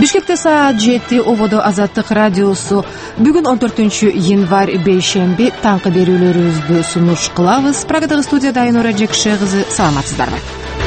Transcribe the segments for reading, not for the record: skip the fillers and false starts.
Бишкекте саат 7 ободо Азаттык радиосу. Бүгүн 14-январь бейшемби таңкы берүүлөрүбүздү сунуш кылабыз. Прагадагы студияда Айнура Жекше кызы. Саламатсыздарбы?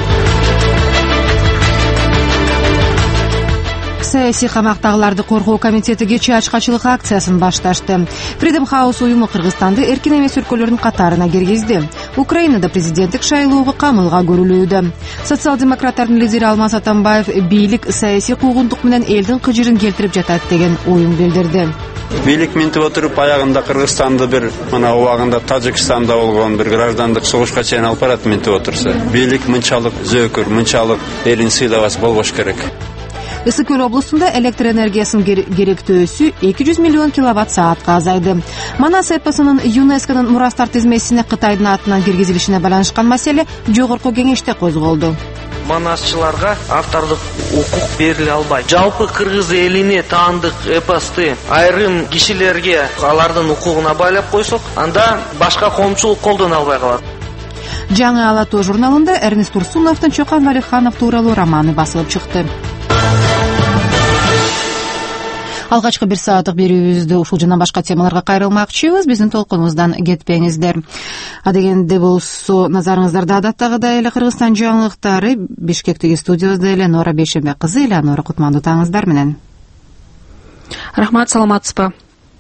Саясий камактагыларды коргоо комитети кечээ ачкачылык акциясын башташты. Freedom House уюму Кыргызстанды эркин эмес өлкөлөрдүн катарына киргизди. Украинада президенттик шайлоого камылга көрүлүүдө. Социал-демократтардын лидери Алмаз Атамбаев бийлик саясий куугунтук менен элдин кыжырын келтирип жатат деген оюн билдирди. Бийлик минтип отуруп аягында Кыргызстанды бир мына убагында Тажикстанда болгон бир граждандык согушка чейин алып барат минтип отурса, бийлик мынчалык зөөкүр, мынчалык элин сыйлабас болбош керек. Ысык Көл облусунда электр энергиясынын керектөөсү 200 миллион киловатт-саатка азайды. Манас эпосунун ЮНЕСКОнун мурастар тизмесине Кытайдын атынан киргизилишине байланышкан маселе жогорку кеңеште козголду. Манасчыларга автордук укук бериле албайт. Жалпы кыргыз элине таандык эпосты айрым кишилерге алардын укугуна байлап койсок, анда башка коомчулук колдоно албай калат. Жаңы Ала Тоо журналында Эрнест Турсуновдун Чокан Валиханов тууралуу романы басылып чыкты. Алгачкы бир сааттык берүүбүздү ушул жана башка темаларга кайрылмакчыбыз. Биздин толкунубуздан кетпеңиздер. Адегенде болсо назарыңыздарда адаттагыдай эле Кыргызстан жаңылыктары Бишкектеги студиябызда Элеонора Бейшембек кызы. Элеонора, кутмандуу таңыңыздар менен. Рахмат, саламатсызбы?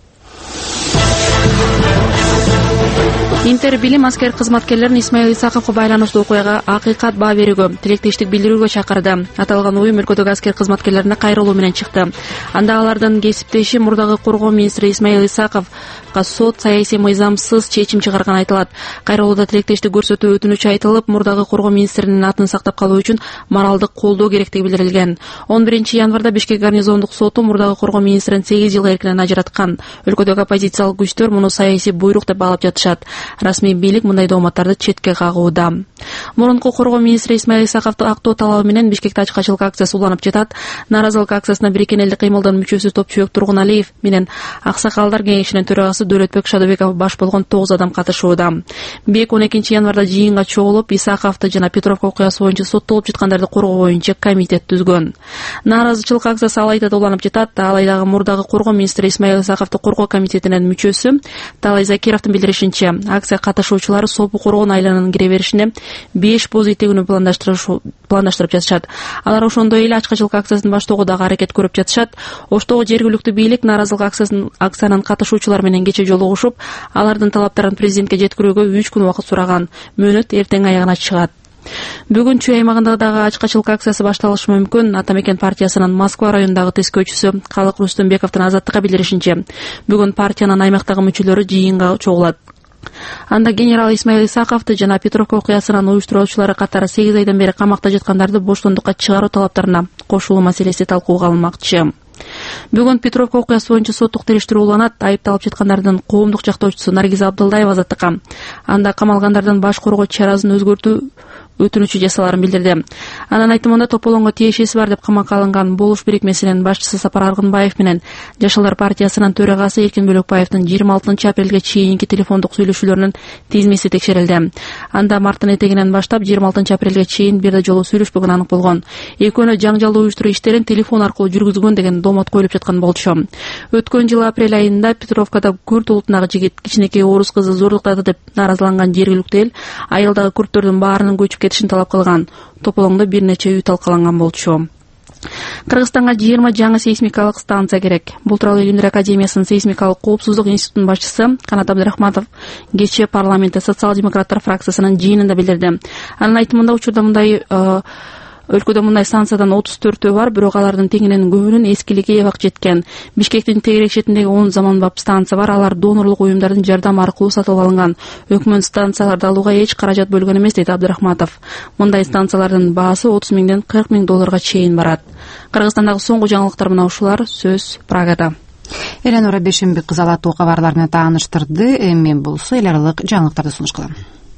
Интер билим аскер кызматкерлерин Исмаил Исаковго байланыштуу окуяга акыйкат баа берүүгө, тилектештик билдирүүгө чакырды. Аталган уюм өлкөдөгү аскер кызматкерлерине кайрылуу менен чыкты. Анда алардын кесиптеши мурдагы коргоо министри Исмаил Исаковго сот саясий мыйзамсыз чечим чыгарганы айтылат. Кайрылууда тилектештик көрсөтүү өтүнүч айтылып, мурдагы коргоо министринин атын сактап калуу үчүн моралдык колдоо керектиги билдирилген. 11-январда Бишкек гарнизондук соту мурдагы коргоо министрин 8 жылга эркинен ажыраткан. Өлкөдөгү оппозициялык күчтөр муну саясий буйрук деп баалап жатышат. Расмий бийлик мындай дооматтарды четке кагууда. Мурунку коргоо министри Исмаил Исаковду актоо талабы менен Бишкекте ачкачылык акциясы уланып жатат. Наразылык акциясына Бириккен элдик кыймылдын мүчөсү Топчубек Тургуналиев менен Аксакалдар кеңешинин төрагасы Дөлөтбек Шадыбеков баш болгон 9 адам катышууда. Бек 12-январда жыйынга чогулуп, Исаковду жана Петровка окуясы боюнча соттолуп жаткандарды коргоо боюнча комитет түзгөн. Наразычылык акциясы Алайдада уланып жатат. Алайдагы мурдагы коргоо министри Исмаил Исаковду коргоо комитетинин мүчөсү Талай Закировдун билдиришинче, акция катышуучулары сопу коргоон айлананын кире беришине 5 боз этегүүнү пландаштырып жатышат. Алар ошондой эле ачкачылык акциясын баштоого дагы аракет көрүп жатышат. Оштогу жергиликтүү бийлик наразылык акциянын катышуучулары менен кече жолугушуп, алардын талаптарын президентке жеткирүүгө 3 күн убакыт сураган. Мөөнөт эртең аягына чыгат. Бүгүн Чүй аймагында дагы ачкачылык акциясы башталышы мүмкүн. Атамекен партиясынын Москва районундагы тескөөчүсү Калык Рустембековдун Азаттыкка билдиришинче, бүгүн партиянын аймактагы мүчөлөрү жыйынга чогулат. Анда генерал Исмаил Исаковду жана Петровка окуясынын уюштуруучулары катары 8 айдан бери камакта жаткандарды боштондукка чыгаруу талаптарына кошулуу маселеси талкууга алынмакчы. Бүгүн Петровка окуясы боюнча соттук териштирүү уланат. Айыпталып жаткандардын коомдук жактоочусу Наргиза Абдылдаева Азаттыкка анда камалгандардын баш коргоо чарасын өзгөртүү өтүнүчү жасаларын билдирди. Анын айтымында тополоңго тиешеси бар деп камакка алынган Болуш бирикмесинин башчысы Сапар Аргынбаев менен Жашылдар партиясынын төрагасы Эркин Бөлөкбаевдин 26-апрелге чейинки телефондук сүйлөшүүлөрүнүн тизмеси текшерилди. Анда марттын этегинен баштап 26-апрелге чейин бир да жолу сүйлөшпөгөнү анык болгон. Экөөнө жаңжалдуу уюштуруу иштерин телефон аркылуу жүргүзгөн деген доомот коюлуп жаткан болчу. Өткөн жылы апрель айында Петровкада күрд улутундагы жигит кичинекей орус кызы зордуктады деп наразыланган жергиликтүү эл айылдагы күрдтөрдүн баарынын көчүп кетишин талап кылган. Тополоңдо бир нече үй талкаланган болчу. Кыргызстанга 20 жаңы сейсмикалык станция керек. Бул тууралуу Илимдер академиясынын сейсмикалык коопсуздук институтунун башчысы Канат Абдрахматов кечээ парламентте социал-демократтар фракциясынын жыйынында билдирди. Анын айтымында учурда өлкөдө мындай станциядан 34 бар, бирок алардын теңинен көбүнүн эскилиги эбак жеткен. Бишкектин тегерек четиндеги 10 заманбап станция бар, алар донорлук уюмдардын жардамы аркылуу сатылып алынган. Өкмөт станцияларды алууга эч каражат бөлгөн эмес, дейт Абдрахматов. Мындай станциялардын баасы 30 миңден 40 миң долларга чейин барат. Кыргызстандагы соңку жаңылыктар мына ушулар. Сөз Прагада. Элеонора Бейшембек кызы Ала Тоо кабарлары менен тааныштырды. Мен болсо эл аралык жаңылыктарды сунуш кылам.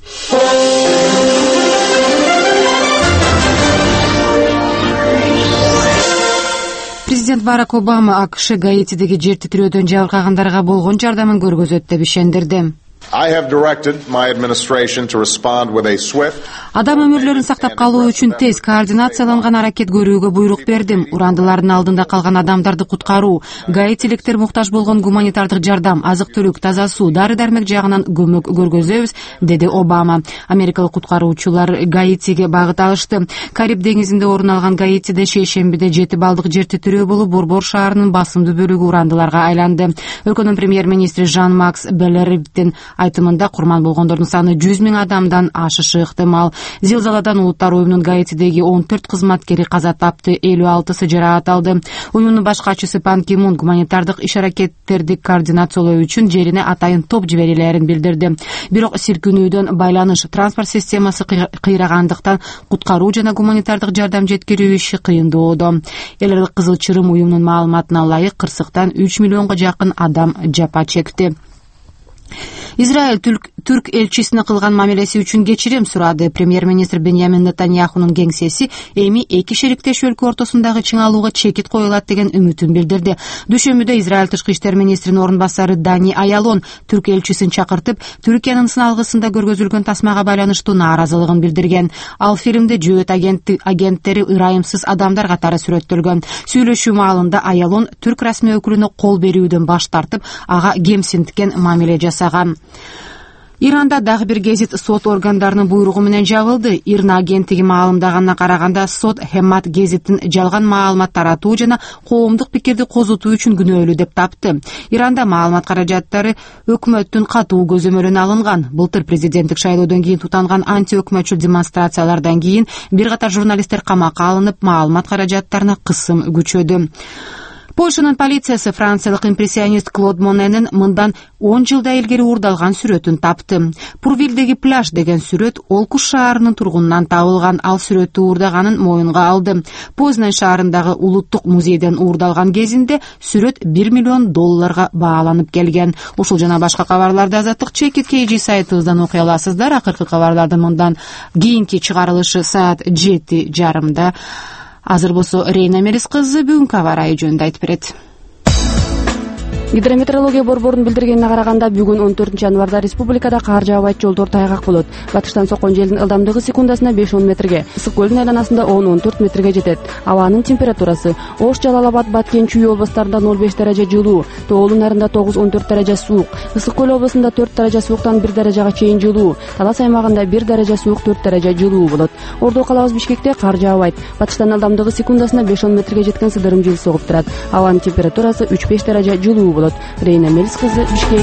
Президент Барак Обама АКШ Гаитидеги жер титирөөдөн жабыркагандарга болгон жардамын көргөзөт деп ишендирди. I have directed my administration to respond with a swift. Адам өмүрлөрүн сактап калуу үчүн тез координацияланган аракет көрүүгө буйрук бердим. Урандылардын алдында калган адамдарды куткаруу, гаитиликтер муктаж болгон гуманитардык жардам, азык-түлүк, таза суу, дары-дармек жагынан көмөк көргөзөбүз, деди Обама. Америкалык куткаруучулар Гаитиге багыт алышты. Кариб деңизинде орун алган Гаитиде шейшембиде 7 балдык жер титирөө болуп, Борбор шаарынын басымдуу бөлүгү урандыларга айланды. Өлкөнүн премьер-министри Жан-Макс Беллериптин айтымында курман болгондордун саны 100 000 адамдан ашышы ыктымал. Зилзаладан Улуттар уюмунун Гаитидеги 14 кызматкери каза тапты, 56-сы жараат алды. Уюмдун баш катчысы Пан Ки Мун гуманитардык иш-аракеттерди координациялоо үчүн жерине атайын топ жиберилерин билдирди. Бирок силкинүүдөн байланыш, транспорт системасы кыйрагандыктан куткаруу жана гуманитардык жардам жеткирүү иши кыйындоодо. Эл аралык Кызыл Чырым уюмунун маалыматына ылайык кырсыктан 3 миллионго жакын адам жапа чекти. Израиль түрк элчисине кылган мамилеси үчүн кечирим сурады. Премьер-министр Беньямин Нетаньяхунун кеңсеси эми эки шериктеш өлкө ортосундагы чыңалууга чекит коюлат деген үмүтүн билдирди. Дүйшөмбүдө Израиль тышкы иштер министринин орун басары Дани Аялон түрк элчисин чакыртып, Түркиянын сыналгысында көргөзүлгөн тасмага байланыштуу нааразылыгын билдирген. Ал фильмде жөөт агенттери ырайымсыз адамдар катары сүрөттөлгөн. Сүйлөшүү маалында Аялон түрк расмий өкүлүнө кол берүүдөн баш тартып, ага кемсинткен мамиле жасаган. Иранда дагы бир гезит сот органдарынын буйругу менен жабылды. Ирна агенттиги маалымдаганына караганда, сот Хеммат гезиттин жалган маалымат таратуу жана коомдук пикирди козутуу үчүн күнөөлүү деп тапты. Иранда маалымат каражаттары өкмөттүн катуу көзөмөлүнө алынган. Былтыр президенттик шайлоодон кийин тутанган антиөкмөтчүл демонстрациялардан кийин бир катар журналисттер камакка алынып, маалымат каражаттарына кысым күчөдү. Польшанын полициясы франциялык импрессионист Клод Моненин мындан 10 жылда илгери уурдалган сүрөтүн тапты. Пурвилдеги пляж деген сүрөт Олкуш шаарынын тургунунан табылган. Ал сүрөттү уурдаганын моюнга алды. Познань шаарындагы улуттук музейден уурдалган кезинде сүрөт $1 миллион бааланып келген. Ушул жана башка кабарларды Азаттык Чекит KG сайтыбыздан окуй аласыздар. Акыркы кабарлардын мындан кийинки чыгарылышы саат 7:30. Азыр болсо Рейна Мелис кызы бүгүнкү аба ырайы жөнүндө айтып берет. Гидрометеорология борборунун билдиргенине караганда, бүгүн 14 январда республикада кар жаабайт, жолдор тайгак болот. Батыштан соккон желдин ылдамдыгы секундасына 5-10 метрге, ысык көлдүн айланасында 10-14 метрге жетет. Абанын температурасы: Ош, Жалал-Абад, Баткен, Чүй областарында 0,5 даража жылуу, Тоолу нарында 9-14 даража суук, Ысык көл областында 4 даража сууктан 1 даражага чейин жылуу, Талас аймагында 1 даража суук, 4 даража жылуу болот. Ордо калабыз Бишкекте кар жаабайт. Батыштан ылдамдыгы секундасына 5-10 метрге жеткен сыдырым жел согуп турат. Абанын температурасы 3-5 даража жылуу болот. Рейна Мелис кызы, Бишкек.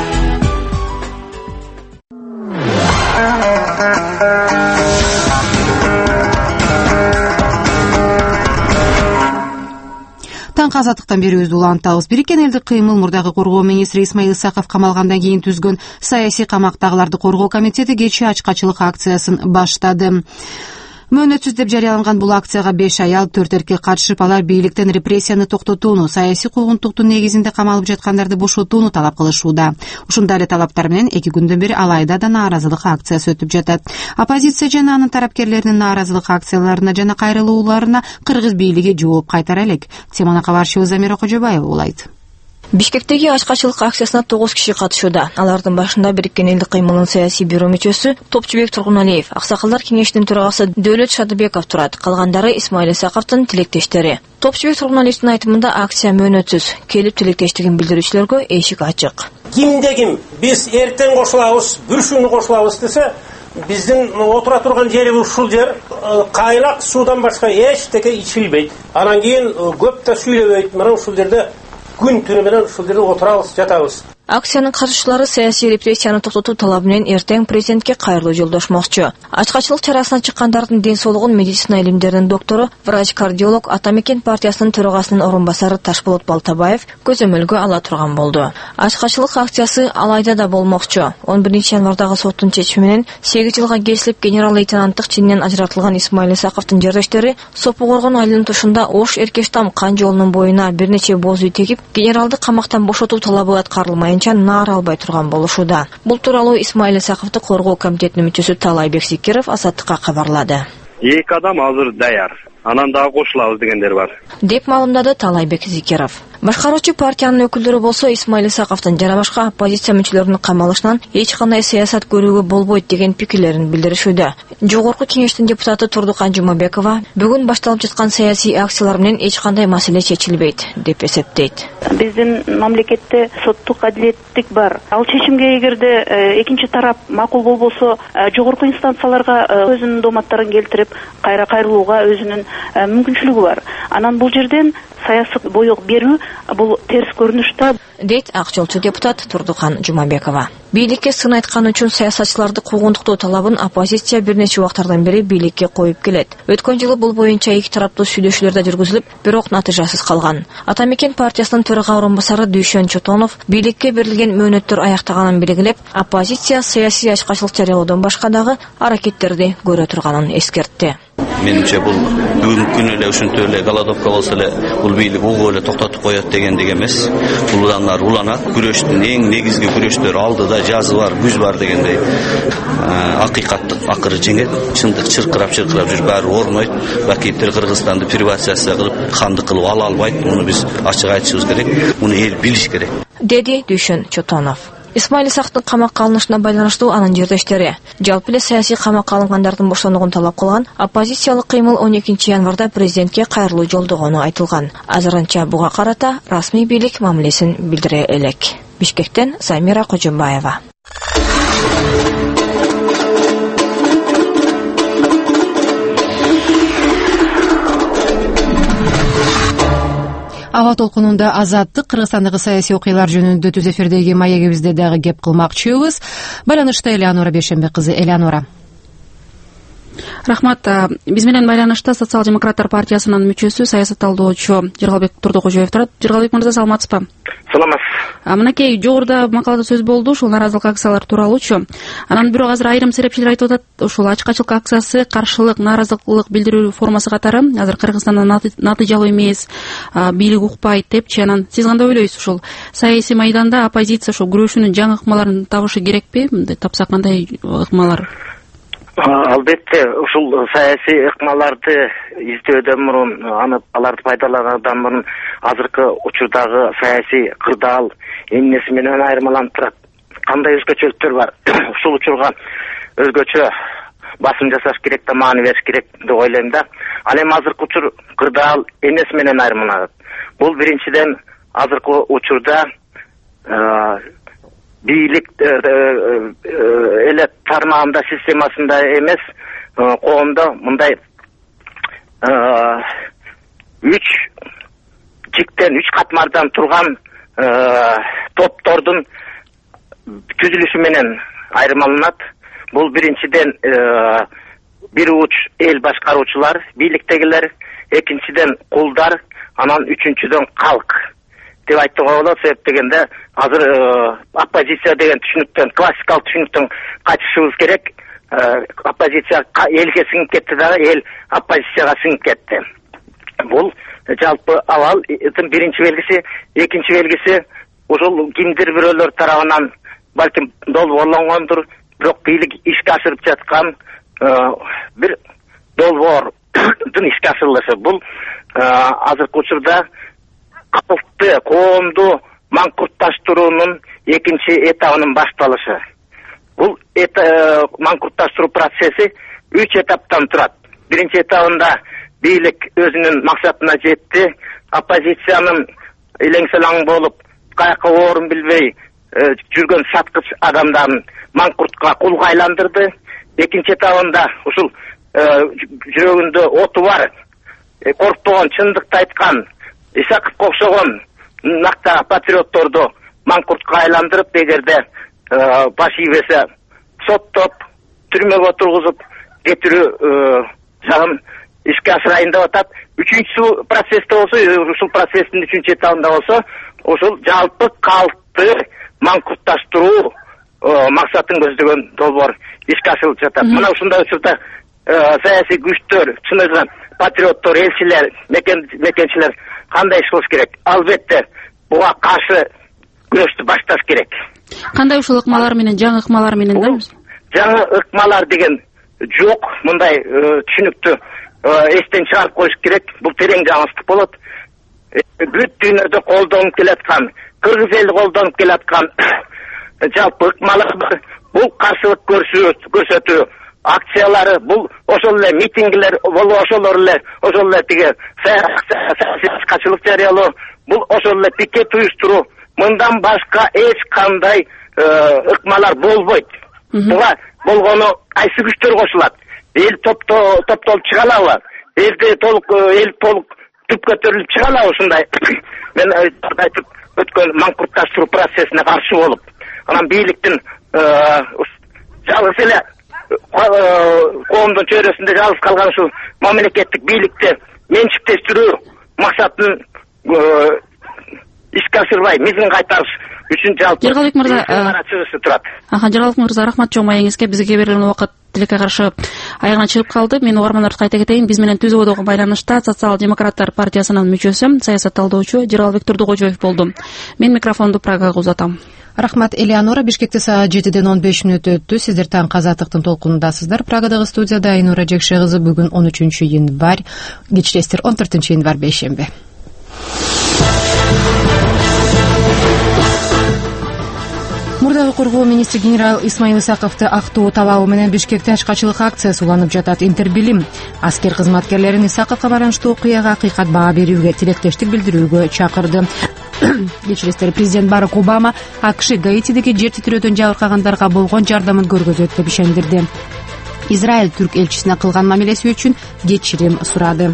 Таңкы азаттыктан берүүбүздү улантабыз. Бириккен элдик кыймыл мурдагы коргоо министри Исмаил Исаков камалгандан кийин түзгөн саясий камактагыларды коргоо комитети кечээ ачкачылык акциясын баштады. Мөөнөтсүз деп жарыяланган бул акцияга 5 аял, 4 эркек катышып, алар бийликтен репрессияны токтотууну, саясий куугунтуктун негизинде камалып жаткандарды бошотууну талап кылышууда. Ушундай эле талаптар менен 2 күндөн бери Алайда да нааразылык акциясы өтүп жатат. Оппозиция жана анын тараптерлеринин нааразылык акцияларына жана кайрылууларына кыргыз бийлиги жооп кайтара элек. Теманы кабарчыбыз Замира Кожобаева улайт. Бишкектеги ачкачылык акциясына 9 киши катышууда. Алардын башында Бириккен элдик кыймылдын саясий бюро мүчөсү Топчубек Тургуналиев, Аксакалдар кеңешинин төрагасы Дөөлөт Шадыбеков турат. Калгандары Исмаил Исаковдун тилектештери. Топчубек Тургуналиевдин айтымында акция мөөнөтсүз. Келип тилектештигин билдирүүчүлөргө эшик ачык. Кимде-ким биз эртең кошулабыз, бүршүүнү кошулабыз десе, биздин отура турган жерибиз ушул жер, кайнак суудан башка эчтеке ичилбейт. Анан кийин көп да сүйлөбөйт. Мына ушул жерде күн түнү менен ушул жерде отурабыз, жатабыз. Акциянын катышуучулары саясий репрессияны токтотуу талабы менен эртең президентке кайрылуу жолдошмокчу. Ачкачылык чарасына чыккандардын ден соолугун медицина илимдеринин доктору, врач-кардиолог Атамекен партиясынын төрагасынын орун басары Ташболот Балтабаев көзөмөлгө ала турган болду. Ачкачылык акциясы Алайда да болмокчу. 11 январдагы соттун чечими менен 8 жылга кесилип генерал-лейтенанттык чининен ажыратылган Исмаил Исаковдун жардештери Сопу Коргон айылынын тушунда Ош Эркештам кан жолунун боюна бир нече боз үй тегип, генералды камактан бошотуу талабы аткарылмай наар албай турган болушууда. Бул тууралуу Исмаил Исаковду коргоо комитетинин мүчөсү Талайбек Зикиров Азаттыкка кабарлады. 2 адам азыр даяр. Анан дагы кошулабыз дегендер бар, деп маалымдады Талайбек Зикиров. Башкаруучу партиянын өкүлдөрү болсо Исмаил Исаковдун жана башка оппозиция мүчөлөрүнүн камалышынан эч кандай саясат көрүүгө болбойт деген пикирлерин билдиришүүдө. Жогорку кеңештин депутаты Турдукан Жумабекова бүгүн башталып жаткан саясий акциялар менен эч кандай маселе чечилбейт деп эсептейт. Биздин мамлекетте соттук адилеттик бар. Ал чечимге эгерде экинчи тарап макул болбосо, жогорку инстанцияларга өзүнүн дооматтарын келтирип, кайрылууга өзүнүн мүмкүнчүлүгү бар. Анан бул жерден саясий боек берүү бул терс көрүнүштө, дейт ак жолчу депутат Турдукан Жумабекова. Бийликке сын айткан үчүн саясатчыларды куугунтуктоо талабын оппозиция бир нече убактардан бери бийликке коюп келет. Өткөн жылы бул боюнча эки тараптуу сүйлөшүүлөр да жүргүзүлүп, бирок натыйжасыз калган. Атамекен партиясынын төрага орунбасары Дүйшөн Чотонов бийликке берилген мөөнөттөр аяктаганын белгилеп, оппозиция саясий ачкачылык жарыялоодон башка дагы аракеттерди көрө турганын эскертти. Менимче бул бүгүнкү күнү эле ушинтип эле голодовка болсо эле бул бийлик угуп эле токтотуп коет дегендик эмес. Бул удандар уланат. Күрөштүн эң негизги күрөштөр алдыда жазы бар, күз бар дегендей. Акыйкаттык акыры жеңет. Чындык чыркырап жүрүп баары орнойт. Бакиевтер Кыргызстанды приватизация кылып, хандык кылып ала албайт. Муну биз ачык айтышыбыз керек. Муну эл билиш керек. Деди Дүйшөн Чотонов. Исмаил Исаковдун камакка алынышына байланыштуу анын жердештери жалпы эле саясий камакка алынгандардын боштондугун талап кылган оппозициялык кыймыл 12 январда президентке кайрылуу жолдогону айтылган. Азырынча буга карата расмий бийлик мамилесин билдире элек. Бишкектен Замира Кожомбаева. Аба толкунунда Азаттык Кыргызстандагы саясий окуялар жөнүндө түз эфирдеги маегибизде дагы кеп кылмакчыбыз. Байланышта Элеонора Бешембек кызы. Элеонора. Рахмат. Биз менен байланышта Социал-демократтар партиясынын мүчөсү, саясатталдоочу Жыргалбек Турдукожоев турат. Жыргалбек мырза, саламатсызбы? Саламат. Мынакей жогоруда макалада сөз болду, ушул нааразылык акциялары тууралуучу. Анан бирок азыр айрым серепчилер айтып атат, ушул ачкачылык акциясы каршылык, нааразылык билдирүү формасы катары азыр Кыргызстанда натыйжалуу эмес, бийлик укпайт депчи. Анан сиз кандай ойлойсуз, ушул саясий майданда оппозиция ушул күрөшүүнүн жаңы ыкмаларын табышы керекпи? Тапса кандай ыкмалар? Албетте, ушул саясий ыкмаларды издөөдөн мурун, аларды пайдалануудан мурун азыркы учурдагы саясий кырдаал эмнеси менен айырмаланып турат? Кандай өзгөчөлүктөр бар? Ушул учурга өзгөчө басым жасаш керек да, маани бериш керек деп ойлойм да. Ал эми азыркы учур кырдаал эмнеси менен айырмаланат? Бул биринчиден азыркы учурда бийлик эле тармагында, системасында эмес, коомдо мындай 3 катмардан турган топтордун түзүлүшү менен айырмаланат. Бул биринчиден бир уч эл башкаруучулар, бийликтегилер, экинчиден кулдар, анан үчүнчүдөн калк деп айтууга болот. Себеп дегенде азыр оппозиция деген түшүнүктөн, классикалык түшүнүктөн качышыбыз керек. Оппозиция элге сиңип кетти дагы, эл оппозицияга сиңип кетти. Бул жалпы абалдын биринчи белгиси. Экинчи белгиси, ушул кимдир бирөөлөр тарабынан балким долбоорлонгондур, бирок бийлик ишке ашырып жаткан бир долбоордун ишке ашырылышы. Бул азыркы учурда калкты, коомду маңкуртташтыруунун экинчи этабынын башталышы. Бул маңкуртташтыруу процесси 3 этаптан турат. Биринчи этабында бийлик өзүнүн максатына жетти, оппозициянын илең-салаң болуп, каяка орун билбей жүргөн саткыч адамдарын маңкуртка, кулга айландырды. Экинчи этабында ушул жүрөгүндө оту бар, коркпогон, чындыкты айткан, Исаковго окшогон накта патриотторду маңкуртка айландырып, эгерде баш ийбесе соттоп, түрмөгө отургузуп кетирүү жагын ишке ашырайын деп атат. Үчүнчү процессте болсо, ушул процесстин үчүнчү этабында болсо, ушул жалпы калкты маңкуртташтыруу максатын көздөгөн долбоор ишке ашырылып жатат. Мына ушундай учурда саясий күчтөр, чыныгы патриоттор, элчилер, мекенчилер кандай иш кылыш керек? Албетте буга каршы күрөштү башташ керек. Кандай ушул ыкмалар менен, жаңы ыкмалар менен да? Жаңы ыкмалар деген жок, мындай түшүнүктү эстен чыгарып коюш керек. Бул терең жаңылыштык болот. бүт дүйнөдө колдонуп келаткан, кыргыз эли колдонуп келаткан жалпы ыкмалар бар. Бул каршылык көрсөтүү акциялары, бул ошол эле митингилер, бул ошол эле тиги качылык жарыялоо, бул ошол эле пикет уюштуруу, мындан башка эч кандай ыкмалар болбойт. Буга болгону кайсы күчтөр кошулат? Эл топтолуп чыга алабы? Элди эл толук түп көтөрүлүп чыга алабы ушундай? Мен айтып өткөн маңкуртташтыруу процессине каршы болуп, анан бийликтин жалгыз эле коомдун чөйрөсүндө жалгыз калган ушул мамлекеттик бийликти менчиктештирүү максатын ишке ашырбай мизин кайтарыш үчүн жалпы Жергалык мырза чыгышы турат. Жергалык мырза, рахмат чоң маегиңизге. Бизге берилген убакыт тилекке каршы аягына чыгып калды. Мен угармандарга кайта кетейин. Биз менен түз ойдогу байланышта Социал-демократтар партиясынын мүчөсү, саясат талдоочу Жералбек Турдукожоев болду. Мен микрофонду Прагага узатам. Рахмат, Элеонора. Бишкекте саат 7:15 өттү. Сиздер таң Казактыктын толкунундасыздар. Прагадагы студияда Айнура Жекше кызы. Бүгүн 13 январь, кечиресиздер 14 январь бейшемби. Мурдагы коргоо министри генерал Исмаил Исаковду актоо талабы менен Бишкекте ачкачылык акциясы уланып жатат. Интербилим аскер кызматкерлерин Исаковго байланыштуу окуяга акыйкат баа берүүгө, тилектештик билдирүүгө чакырды. Кечиресиздер, президент Барак Обама АКШ Гаитидеги жер титирөөдөн жабыркагандарга болгон жардамын көргөзөт деп ишендирди. Израиль түрк элчисине кылган мамилеси үчүн кечирим сурады.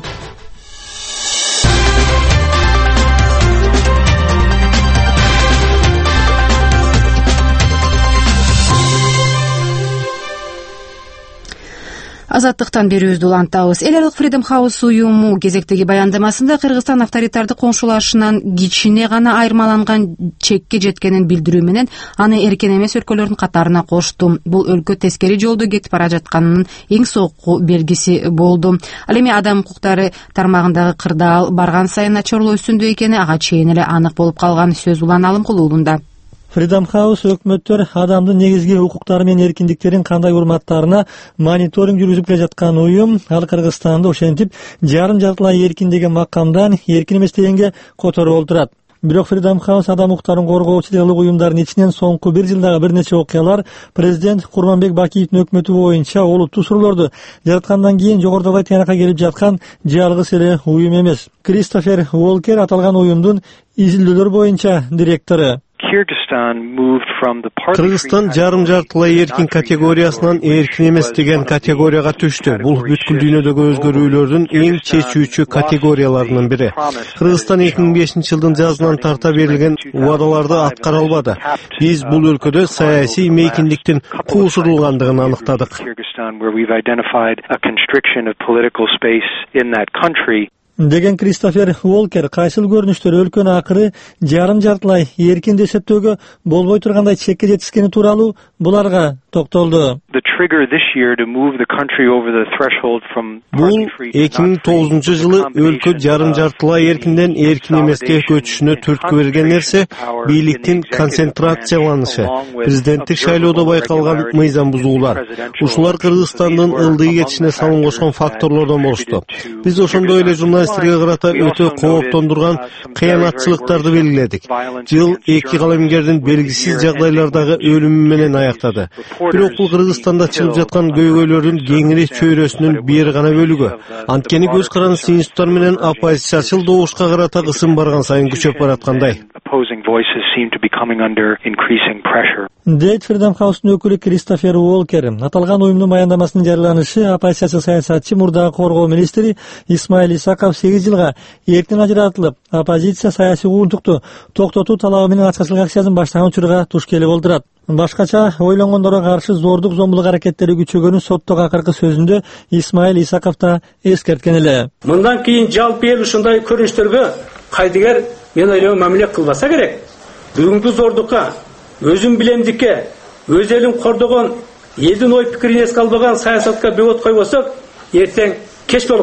Азаттыктан берүүбүздү улантабыз. Эл аралык Freedom House уюму кезектеги баяндамасында Кыргызстан авторитардык коңшулашынан кичине гана айырмаланган чекке жеткенин билдирүү менен аны эркен эмес өлкөлөрдүн катарына кошту. Бул өлкө тескери жолдо кетип бара жатканынын эң сокку белгиси болду. Ал эми адам укуктары тармагындагы кырдаал барган сайын начарлоо үстүндө экени ага чейин эле анык болуп калган. Сөз Улан Алымкулуулунда. Freedom House өкмөттөр адамдын негизги укуктары менен эркиндиктерин кандай урматтарына мониторинг жүргүзүп келе жаткан уюм, ал Кыргызстанды ошентип жарым-жартылай эркин деген макамдан эркин эмес дегенге которуп олтурат. Бирок Freedom House адам укуктарын коргоочу дело уюмдардын ичинен соңку бир жылдагы бир нече окуялар президент Курманбек Бакиевдин өкмөтү боюнча олуттуу суроолорду жараткандан кийин жогорудагы тыянакка келип жаткан жалгыз эле уюм эмес. Кристофер Уолкер аталган уюмдун изилдөөлөр боюнча директору. Кыргызстан жарым-жартылай эркин категориясынан эркин эмес деген категорияга түштү. Бул бүткүл дүйнөдөгү өзгөрүүлөрдүн эң чечүүчү категорияларынын бири. Кыргызстан 2005 жылдын жазынан тарта берилген убадаларды аткара албады. Биз бул өлкөдө саясий мейкиндиктин куусурулгандыгын аныктадык. Деген Кристофер Уолкер, кайсыл көрүнүштөр өлкөнү акыры жарым-жартылай эркин деп эсептөөгө болбой тургандай чекке жетишкени тууралуу буларга токтолду. Бул 2009 жылы өлкө жарым-жартылай эркинден эркин эмеске көчүшүнө түрткү берген нерсе бийликтин концентрацияланышы, президенттик шайлоодо байкалган мыйзам бузуулар. Ушулар Кыргызстандын ылдый кетишине салым кошкон факторлордон болушту. Биз ошондой эле журналисттерге карата өтө кооптондурган кыянатчылыктарды белгиледик. Жыл эки калемгердин белгисиз жагдайлардагы өлүмү менен аяктады. Бирок бул Кыргызстанда чыгып жаткан көйгөйлөрдүн кеңири чөйрөсүнүн бир гана бөлүгү. Анткени көз карандысыз институттар менен оппозициячыл добушка карата кысым барган сайын күчөп бараткандай. Дейт Freedom House'ун өкүлү Кристофер Уолкер. Аталган уюмдун баяндамасынын жарыяланышы оппозициячы саясатчы мурдагы коргоо министри Исмаил Исаков 8 жылга эртен ажыратылып, оппозиция саясий угунтукту токтотуу талабы менен ачкачылык акциясын баштаган учурга туш келип олтурат. Башкача ойлонгондорго каршы зордук зомбулук аракеттери күчөгөнүн соттогу акыркы сөзүндө Исмаил Исаков да эскерткен эле. Мындан кийин жалпы эл ушундай көрүнүштөргө кайдыгер мен ойлойм мамиле кылбаса керек. Бүгүнкү зордукка, өзүн билемдикке, өз элин кордогон, элдин ой пикирин эске албаган саясатка бөгөт койбосок, эртең кеч болуп калат.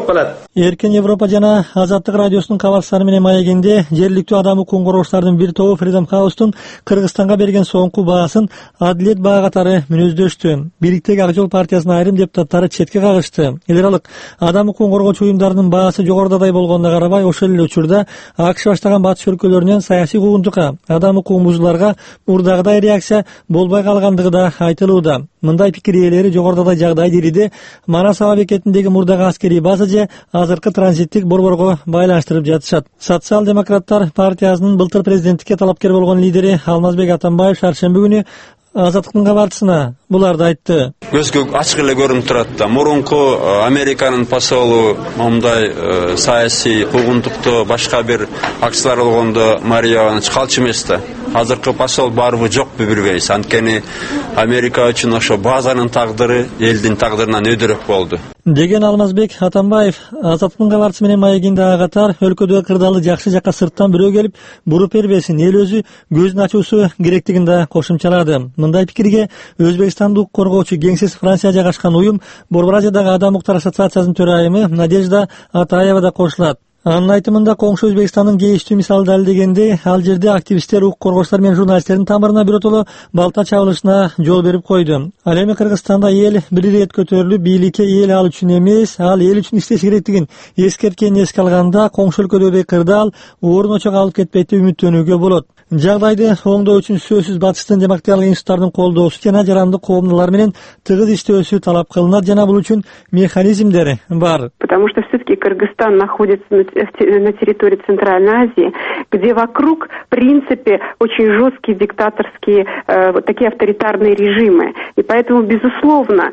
Эркен Европа жана Азаттык радиосунун кабарчылары менен маегинде жергиликтүү адам укугун коргоочулардын бир тобу Freedom House'тун Кыргызстанга берген соңку баасын адилет баа катары мүнөздөштү. Бийликтеги Ак Жол партиясынын айрым депутаттары четке кагышты. Эл аралык адам укугун коргоочу уюмдарынын баасы жогорудагыдай болгонуна карабай, ошол эле учурда АКШ баштаган батыш өлкөлөрүнөн саясий куугунтукка, адам укугун бузууларга мурдагыдай реакция болбой калгандыгы да айтылууда. Мындай пикир ээлери жогорудагыдай жагдай дириди Манас аба бекетиндеги мурдагы аскерий база же азыркы транзиттик борборго байланыштырып жатышат. Социал-демократтар партиясынын былтыр президенттикке талапкер болгон лидери Алмазбек Атамбаев шаршемби күнү Азаттыктын кабарчысына буларды айтты. Көзгө ачык эле көрүнүп турат да. Мурунку Американын посолу мындай саясий куугунтукту башка бир акчалар болгондо Мария Иванович калчу эмес да. Азыркы посол барбы жокпу билбейбиз. Анткени Америка үчүн ошо базанын тагдыры элдин тагдырынан өйдөрөөк болду деген Алмазбек Атамбаев Азаттыктын кабарчысы менен маегинде ага катар өлкөдөгү кырдаалды жакшы жакка сырттан бирөө келип буруп бербесин, эл өзү көзүн ачуусу керектигин да кошумчалады. Мындай пикирге Өзбекстандык коргоочу Кеңсес Франция жайгашкан уюм Борборазиядагы адам укуктар ассоциациясынын төрайымы Надежда Атаева да кошулат. Анын айтымында коңшу Өзбекстандын кейиштүү мисалы далилдегенде, ал жерде активисттер укук коргоочулар менен журналисттердин тамырына биротоло балта чабылышына жол берип койду. Ал эми Кыргызстанда эл бир ирет көтөрүлүп, бийликке эл ал үчүн эмес, ал эл үчүн иштеш керектигин эскерткенин эске алганда, коңшу өлкөдөгү кырдаал орун очок алып кетпейт деп үмүттөнүүгө болот. Жагдайды оңдоо үчүн сөзсүз батыштын демократиялык институттардын колдоосу жана жарандык коомдулар менен тыгыз иштөөсү талап кылынат жана бул үчүн механизмдер бар. Потому что все-таки Кыргызстан находится на территории Центральной Азии, где вокруг, в принципе, очень жесткие диктаторские, такие авторитарные режимы. И поэтому, безусловно,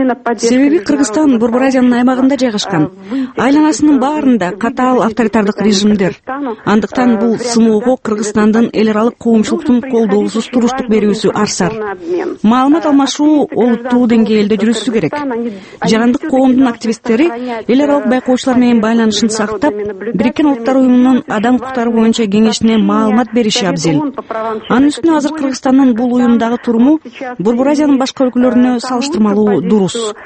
себеби Кыргызстан Борборазиянын аймагында жайгашкан. Айланасынын баарында катаал авторитардык режимдер. Андыктан бул сыноого Кыргызстандын эл аралык коомчулуктун колдоосуз туруштук берүүсү арсар. Маалымат алмашуу олуттуу деңгээлде жүрүшү керек. Жарандык коомдун активисттери эл аралык байкоочулар менен байланышын сактап, Бириккен Улуттар уюмунун адам укуктары боюнча кеңешине маалымат бериши абзел. Анын үстүнө азыр Кыргызстандын бул уюмдагы туруму Борборазиянын башка өлкөлөрүнө салыштырмалуу дурус.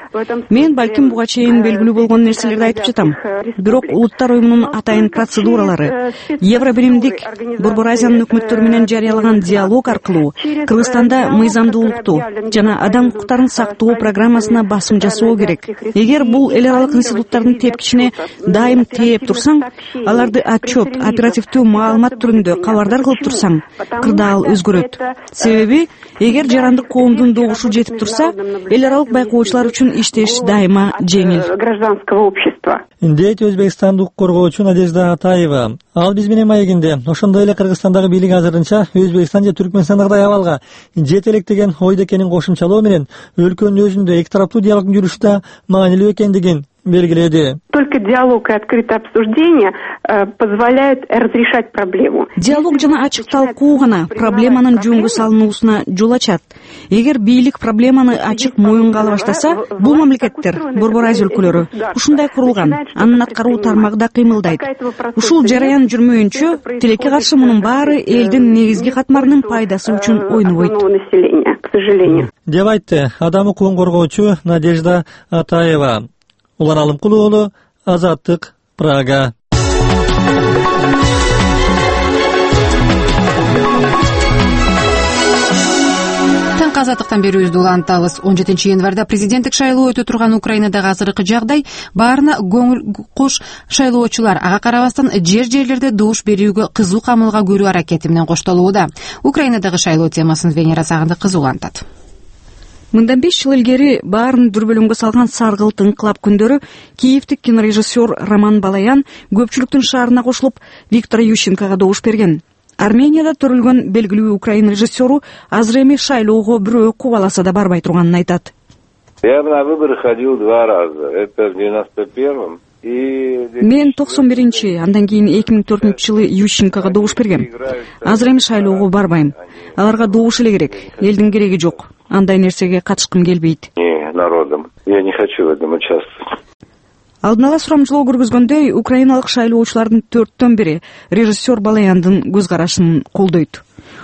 Мен балким буга чейин белгилүү болгон нерселерди айтып жатам. Бирок Улуттар уюмунун атайын процедуралары, Евробиримдик Борборазиянын өкмөттөрү менен жарыялаган диалог аркылуу Кыргызстанда мыйзамдуулукту жана адам укуктарын сактоо программасына басым жасоо керек. Эгер бул эл аралык институттардын тепкичине дайым тээп турсаң, аларды отчет, оперативдүү маалымат түрүндө кабардар кылып турсаң, кырдаал өзгөрөт. Себеби эгер жарандык коомдун добушу жетип турса, эл аралык байкоочулар үчүн иштеш дайыма жеңил. Гражданского общества. Дейт Өзбекстандык коргоочу Надежда Атаева. Ал биз менен маегинде ошондой эле Кыргызстандагы бийлик азырынча Өзбекстан же Түркмөнстандагыдай абалга жете элек деген ойдо экенин кошумчалоо менен өлкөнүн өзүндө эки тараптуу диалогдун жүрүшү да маанилүү экендигин белгиледи. Только диалог и открытое обсуждение позволяют разрешать проблему. Диалог жана ачык талкуу гана проблеманын жөнгө салынуусуна жол ачат. Эгер бийлик проблеманы ачык моюнга ала баштаса, бул мамлекеттер, Борборазия өлкөлөрү ушундай курулган, анын аткаруу тармагы да кыймылдайт. Ушул жараян жүрмөйүнчө, тилекке каршы мунун баары элдин негизги катмарынын пайдасы үчүн ойнобойт. К сожалению. Деп айтты адам укугун коргоочу Надежда Атаева. Улан Алымкулуу уулу, Азаттык, Прага. Азаттыктан берүүбүздү улантабыз. 17 январда президенттик шайлоо өтө турган Украинадагы азыркы жагдай баарына көңүл куш. Шайлоочулар ага карабастан жерлерде добуш берүүгө кызуу камылга көрүү аракети менен коштолууда. Украинадагы шайлоо темасын Венера Сагындыккызы улантат. Мындан 5 жыл илгери баарын дүрбөлөңгө салган саргылт инкылап күндөрү киевтик кинорежиссер Роман Балаян көпчүлүктүн шаарына кошулуп Виктор Ющенкого добуш берген. Арменияда төрүлгөн белгилүү украин режиссеру азыр эми шайлоого бирөө кубаласа да барбай турганын айтат. Я на выборы ходил 2 раза. Это в 91-м. Мен 91-чи, андан кийин 2004-жылы Ющенкого добуш бергем. Азыр эми шайлоого барбайм. Аларга добуш эле керек. Элдин кереги жок. Андай нерсеге катышкым келбейт. Народом. Я не хочу в этом участвовать. Алдын ала сурамжылоо көргөзгөндөй, украиналык шайлоочулардын 4-төн бири режиссер Балаяндын көз карашын колдойт.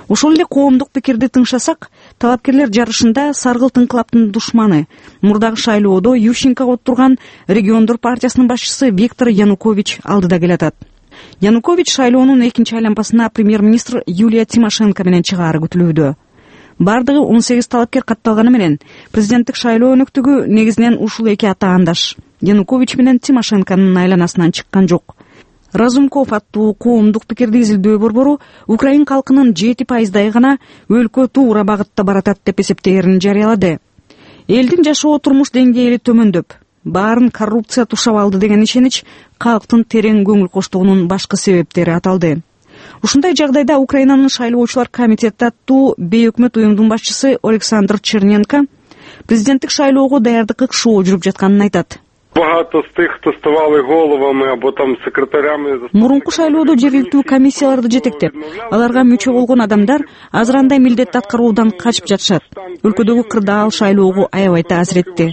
Ошол эле коомдук пикирди тыңшасак, талапкерлер жарышында саргылт инкылаптын душманы, мурдагы шайлоодо Ющенко отурган Региондор партиясынын башчысы Виктор Янукович алдыда келатат. Янукович шайлоонун экинчи айланпасына премьер-министр Юлия Тимошенко менен чыгаары күтүлүүдө. Бардыгы 18 талапкер катталганы менен президенттик шайлоо өнөктүгү негизинен ушул эки атаандаш Янукович менен Тимошенконун айланасынан чыккан жок. Разумков аттуу коомдук пикирди изилдөө борбору Украин калкынын 7% гана өлкө туура багытта баратат деп эсептээрин жарыялады. Элдин жашоо турмуш деңгээли төмөндөп, баарын коррупция тушап алды деген ишенич калктын терең көңүл коштугунун башкы себептери аталды. Ушундай жагдайда Украинанын шайлоочулар комитети аттуу бейөкмөт уюмдун башчысы Александр Черненко президенттик шайлоого даярдык ыкшоо жүрүп жатканын айтат. Багато з тих, хто ставали головами або там секретарями. Мурунку шайлоодо жергиликтүү комиссияларды жетектеп, аларга мүчө болгон адамдар азырандай милдетти аткаруудан качып жатышат. Өлкөдөгү кырдаал шайлоого аябай таасир этти.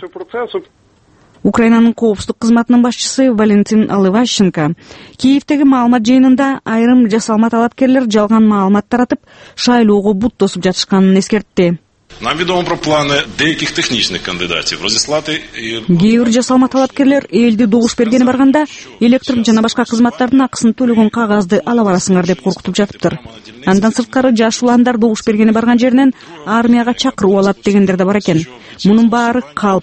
Украинанын коопсуздук кызматынын башчысы Валентин Алыващенко Киевдеги маалымат жыйынында айрым жасалма талапкерлер жалган маалымат таратып, шайлоого бут тосуп жатышканын эскертти. Нам відомо про плани деяких технічних кандидатів розіслати Кээ бир жасалма талапкерлер элди добуш бергени барганда электр жана башка кызматтардын акысын төлөгөн кагазды ала барасыңар деп коркутуп жатыптыр. Андан сырткары жаш уландар добуш бергени барган жеринен армияга чакыруу алат дегендер да бар экен. Мунун баары калп.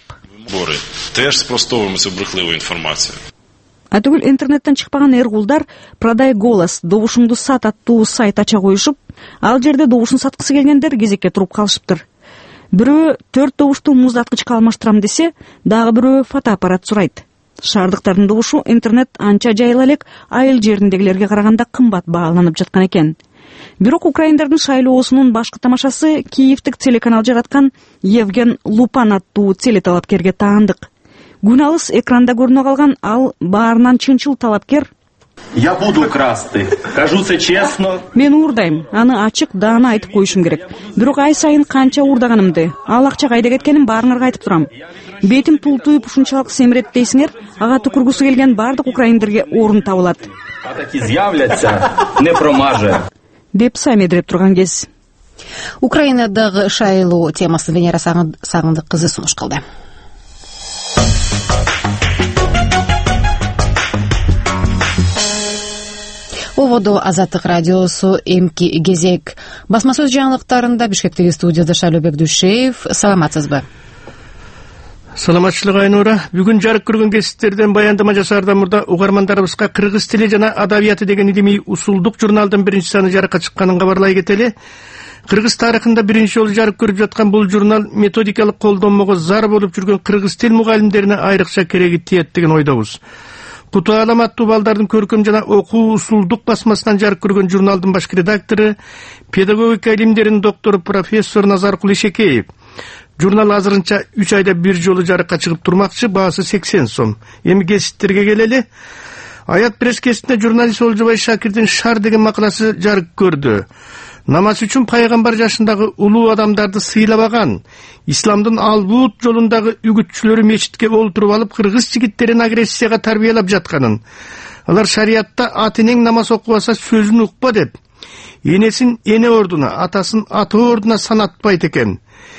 Теж спростовуємо цю брехливу інформацію. Атөгүл интернеттен чыкпаган эргулдар Продай голос, добушуңду сат аттуу сайт ача коюшуп, ал жерде добушун саткысы келгендер кезекке туруп калышыптыр. Бирөө 4 добушту муздаткычка алмаштырам десе, дагы бирөө фотоаппарат сурайт. Шаардыктардын добушу интернет анча жайыла элек айыл жериндегилерге караганда кымбат бааланып жаткан экен. Бирок украиндардын шайлоосунун башкы тамашасы Киевдик телеканал жараткан Евген Лупан аттуу телеталапкерге таандык. Күн алыс экранда көрүнө калган ал баарынан чынчыл талапкер. Я буду красти. Кажуся честно. Мен уурдайм, аны ачык даана айтып коюшум керек. Бирок ай сайын канча уурдаганымды, ал акча кайда кеткенин баарыңарга айтып турам. Бетим тултуюп ушунчалык семирет дейсиңер, ага түкүргүсү келген бардык украиндерге орун табылат. Атаки з'являться, не промаже. Деп самедирип турган кез. Украинадагы шайлоо темасын Венера Сагындык кызы сунуш кылды. Ободо Азаттык радиосу эмки кезек. Басма сөз жаңылыктарында Бишкектеги студияда Шайлообек Дүйшеев. Саламатсызбы? Саламатчылык Айнура. Бүгүн жарык көргөн кесиптерден баяндама жасаардан мурда угармандарыбызга кыргыз тили жана адабияты деген илимий усулдук журналдын биринчи саны жарыкка чыкканын кабарлай кетели. Кыргыз тарыхында биринчи жолу жарык көрүп жаткан бул журнал методикалык колдонмого зар болуп жүргөн кыргыз тил мугалимдерине айрыкча кереги тиет деген ойдобуз. Куту Алам аттуу балдардын көркөм жана окуу усулдук басмасынан жарык көргөн журналдын башкы редактору, педагогика илимдеринин доктору профессор Назаркул Ишекеев. Журнал азырынча 3 айда бир жолу жарыкка чыгып турмакчы, баасы 80 сом. Эми кесиптерге келели. Аят пресс кесипте журналист Олжобай Шакирдин Шар деген макаласы жарык көрдү. Намаз үчүн пайгамбар жашындагы улуу адамдарды сыйлабаган, исламдын албут жолундагы үгүтчүлөрү мечитке олтуруп алып кыргыз жигиттерин агрессияга тарбиялап жатканын, алар шариятта ат-энең намаз окубаса сөзүн укпа деп, энесин эне ордуна, атасын аты ордуна санатпайт экен.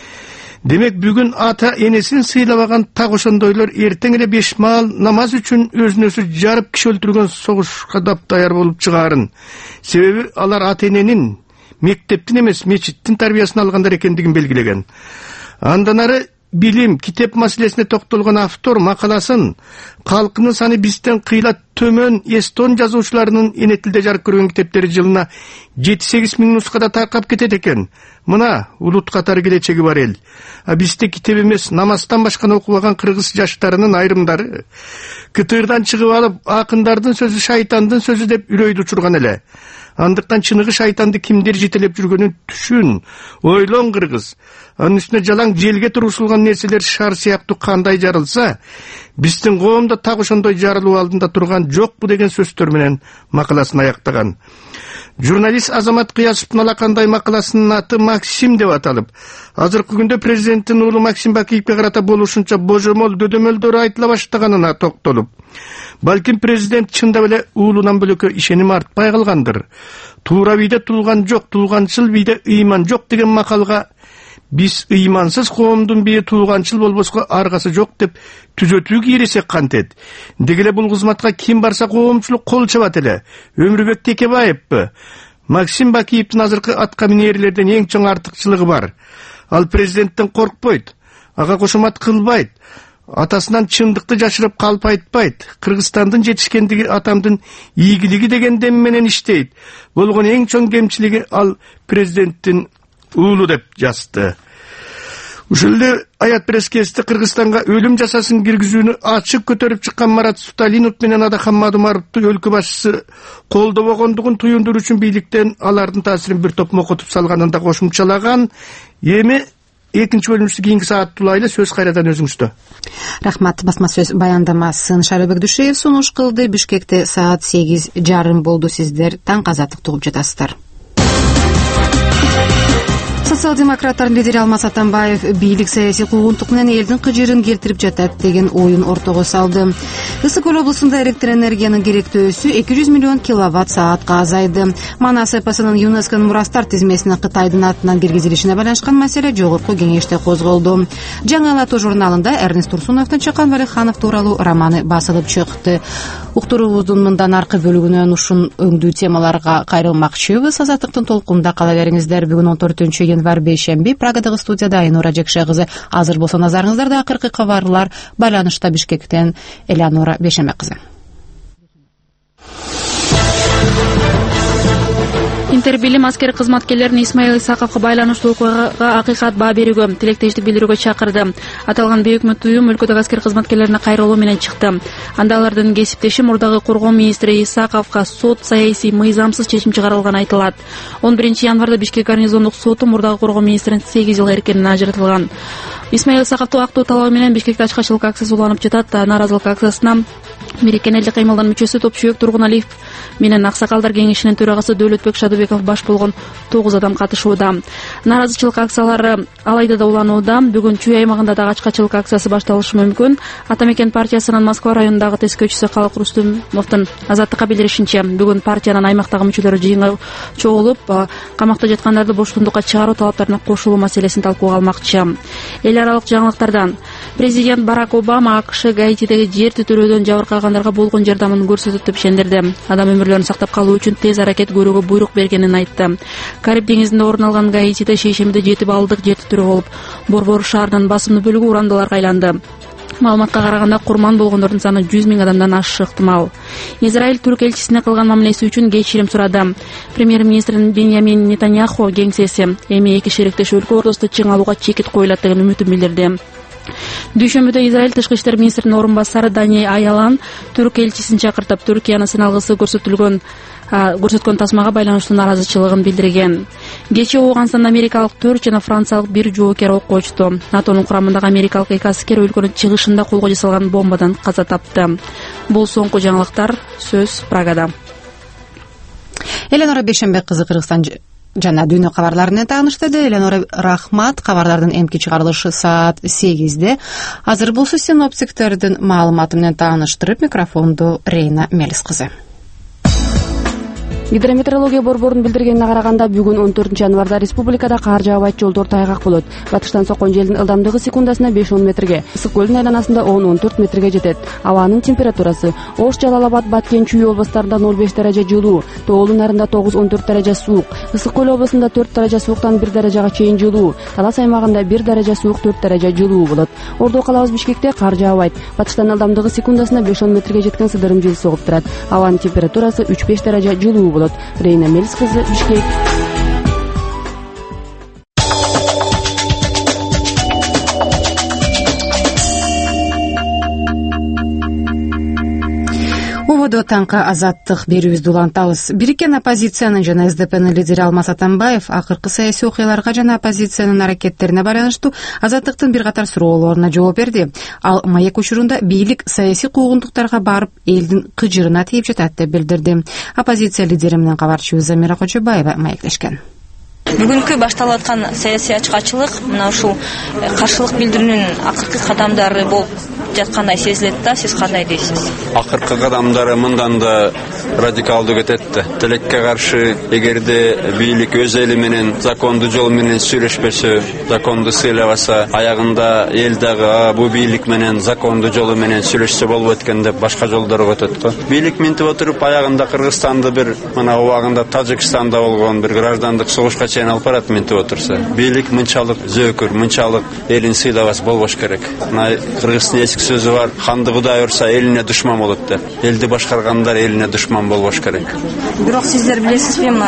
Демек бүгүн ата энесин сыйлабаган так ошондойлор эртең эле 5 маал намаз үчүн өзүн өзү жарып киши өлтүргөн согушка даяр болуп чыгаарын. Себеби алар ата эненин мектептин эмес мечиттин тарбиясын алгандар экендигин белгилеген. Андан ары билим, китеп маселесине токтолгон автор макаласын калкынын саны бизден кыйла төмөн эстон жазуучуларынын эне тилде жарык көргөн китептери жылына 7-8 миң нускада таркап кетет экен. Мына улут катары келечеги бар эл. Бизде китеп эмес намаздан башканы окубаган кыргыз жаштарынын айрымдары кытырдан чыгып алып акындардын сөзү шайтандын сөзү деп үрөйдү учурган эле. Андыктан чыныгы шайтанды кимдер жетелеп жүргөнүн түшүн, ойлон кыргыз. Анын үстүнө жалаң желге турушулган нерселер шар сыяктуу кандай жарылса, Биздин коом да так ошондой жарылуу алдында турган жокпу деген сөздөр менен макаласын аяктаган. Журналист Азамат Кыясовдун алакандай макаласынын аты Максим деп аталып, азыркы күндө президенттин уулу Максим Бакиевге карата болушунча божомол дөдөмөлдөр айтыла баштаганына токтолуп, балким президент чындап эле уулунан бөлөккө ишеним артпай калгандыр. Туура бийде туулган жок, туулганчыл бийде ыйман жок деген макалга биз ыймансыз коомдун бийи туулганчыл болбоско аргасы жок деп түзөтүү кийресек кантет. Дегеле бул кызматка ким барса коомчулук кол чабат эле. Өмүрбек Текебаевпи? Максим Бакиевдин азыркы атка минерлерден эң чоң артыкчылыгы бар. Ал президенттен коркпойт, ага кошомат кылбайт, атасынан чындыкты жашырып калп айтпайт. Кыргызстандын жетишкендиги атамдын ийгилиги деген дем менен иштейт. Болгон эң чоң кемчилиги ал президенттин уулу деп жазды. Ушул эле Аят пресс-кесте Кыргызстанга өлүм жасасын киргизүүнү ачык көтөрүп чыккан Марат Суталинов менен Адакан Мадумаровду өлкө башчысы колдобогондугун туюндуруу үчүн бийликтен алардын таасирин бир топ мокотуп салганын да кошумчалаган. Эми экинчи бөлүмүбүздү кийинки саатта улайлы, сөз кайрадан өзүңүздө. Рахмат. Басма сөз баяндамасын Шарыбек Душеев сунуш кылды. Бишкекте саат 8:30 болду. Сиздер таң азаттык тугуп жатасыздар. Социал-демократтардын лидери Алмаз Атамбаев бийлик саясий куугунтук менен элдин кыжырын келтирип жатат деген оюн ортого салды. Ысык Көл облусунда электр энергиянын керектөөсү 200 миллион киловатт саатка азайды. Манас эпосунун ЮНЕСКОнун мурастар тизмесине Кытайдын атынан киргизилишине байланышкан маселе жогорку кеңеште козголду. Жаңы Ала Тоо журналында Эрнест Турсуновдун Чакан Валиханов тууралуу романы басылып чыкты. Уктуруубуздун мындан аркы бөлүгүнөн ушун өңдүү темаларга кайрылмакчыбыз. Азаттыктын толкунда кала бериңиздер. Бүгүн 14 январь бейшемби Прагадагы студияда Айнура Жекше кызы. Азыр болсо назарыңыздарда акыркы кабарлар. Байланышта Бишкектен Элеонора Бейшембек кызы. Интербилим аскер кызматкерлерин Исмаил Исаковго байланыштуу окуяга акыйкат баа берүүгө, тилектештик билдирүүгө чакырды. Аталган бейөкмөттүү уюм өлкөдөгү аскер кызматкерлерине кайрылуу менен чыкты. Анда алардын кесиптеши мурдагы коргоо министри Исаковго сот саясий мыйзамсыз чечим чыгарылганы айтылат. 11 январда Бишкек гарнизондук соту мурдагы коргоо министрин 8 жыл эркинен ажыратылган. Исмаил Исаковду актоо талабы менен Бишкекте ачкачылык акциясы уланып жатат. Нааразылык акциясына Мерекен элдик кыймылдын мүчөсү Топчуек Тургуналиев менен Аксакалдар кеңешинин төрагасы Дөөлөтбек Шадыбеков баш болгон 9 адам катышууда. Нааразычылык акциялары алайда да уланууда. Бүгүн Чүй аймагында да ачкачылык акциясы башталышы мүмкүн. Атамекен партиясынын Москва районундагы тескөөчүсү Калык Рустумовдун Азаттыкка билдиришинче, бүгүн партиянын аймактагы мүчөлөрү жыйынга чогулуп, камакта жаткандарды боштондукка чыгаруу талаптарына кошулуу маселесин талкууга алмакчы. Эл аралык жаңылыктардан президент Барак Обама АКШ Гаитидеги жер титирөөдөн жабыркагандарга болгон жардамын көрсөтөт деп ишендирди. Адам өмүрлөрүн сактап калуу үчүн тез аракет көрүүгө буйрук бергенин айтты. Кариб деңизинде орун алган Гаитиде шейшембиде 7 баллдык жер титирөө болуп, Борбор шаарынын басымдуу бөлүгү урандыларга айланды. Маалыматка караганда курман болгондордун саны 100 000 адамдан ашышы ыктымал. Израиль түрк элчисине кылган мамилеси үчүн кечирим сурады. Премьер-министр Беньямин Нетаньяху кеңсеси эми эки шериктеш өлкө ортосунда чың алууга чекит коюлат деген үмүтүн билдирди. Дүйшөмбүдө Израиль тышкы иштер министринин орун басары Дани Аялан түрк элчисин чакыртып, Түркиянын сыналгысы көрсөткөн тасмага байланыштуу нааразычылыгын билдирген. Кечээ Ооганстанда америкалык 4 жана франциялык 1 жоокер окко очту. НАТОнун курамындагы америкалык 2 аскер өлкөнүн чыгышында колго жасалган бомбадан каза тапты. Бул соңку жаңылыктар. Сөз Прагада. Элеонора Бейшембек кызы Кыргызстан жана дүйнө кабарларынан тааныштырды. Элеонора, рахмат. Кабарлардын эмки чыгарылышы саат 8-де. Азыр болсо синоптиктердин маалыматы менен тааныштырып, микрофонду Рейна Мелис кызы. Гидрометеорология борборунун билдиргенине караганда бүгүн 14 январда республикада кар жаабайт, жолдор тайгак болот. Батыштан соккон желдин ылдамдыгы секундасына 5-10 метрге, Ысык көлдүн айланасында 10-14 метрге жетет. Абанын температурасы: Ош, Жалал-Абад, Баткен, Чүй областарында 0,5 даража жылуу, Тоолун нарында 9-14 даража суук, Ысык көл облусунда 4 даража сууктан 1 даражага чейин жылуу, Талас аймагында 1 даража суук, 4 даража жылуу болот. Ордо калабыз Бишкекте кар жаабайт. Батыштан ылдамдыгы секундасына 5-10 метрге жеткен сыдырым жел согуп турат. Абанын температурасы 3-5 даража жылуу болот. Рейна Мелис кызы, Бишкек. Ободо таңкы азаттык берүүбүздү улантабыз. Бириккен оппозициянын жана СДПнын лидери Алмаз Атамбаев акыркы саясий окуяларга жана оппозициянын аракеттерине байланыштуу азаттыктын бир катар суроолоруна жооп берди. Ал маек учурунда бийлик саясий куугунтуктарга барып, элдин кыжырына тийип жатат деп билдирди. Оппозиция лидери менен кабарчыбыз Замира Кожобаева маектешкен. Бүгүнкү башталып аткан саясий ачкачылык мына ушул каршылык билдирүүнүн акыркы кадамдары болуп жаткандай сезилет да, сиз кандай дейсиз? Акыркы кадамдары мындан да радикалдуу кетет. Тилекке каршы эгерде бийлик өз эли менен закондуу жол менен сүйлөшпөсө, законду сыйлабаса, аягында эл дагы бул бийлик менен закондуу жолу менен сүйлөшсө болбойт экен деп башка жолдорго өтөт го. Бийлик минтип отуруп аягында Кыргызстанды бир мына убагында Тажикстанда болгон бир граждандык согушка чейин алып барат минтип отурса, бийлик мынчалык зөөкүр, мынчалык элин сыйлабас болбош керек. Мына Кыргыздын эски сөзү бар, ханды Кудай урса элине душман болот деп. Элди башкаргандар элине душман болбош керек. Бирок сиздер билесизби, мына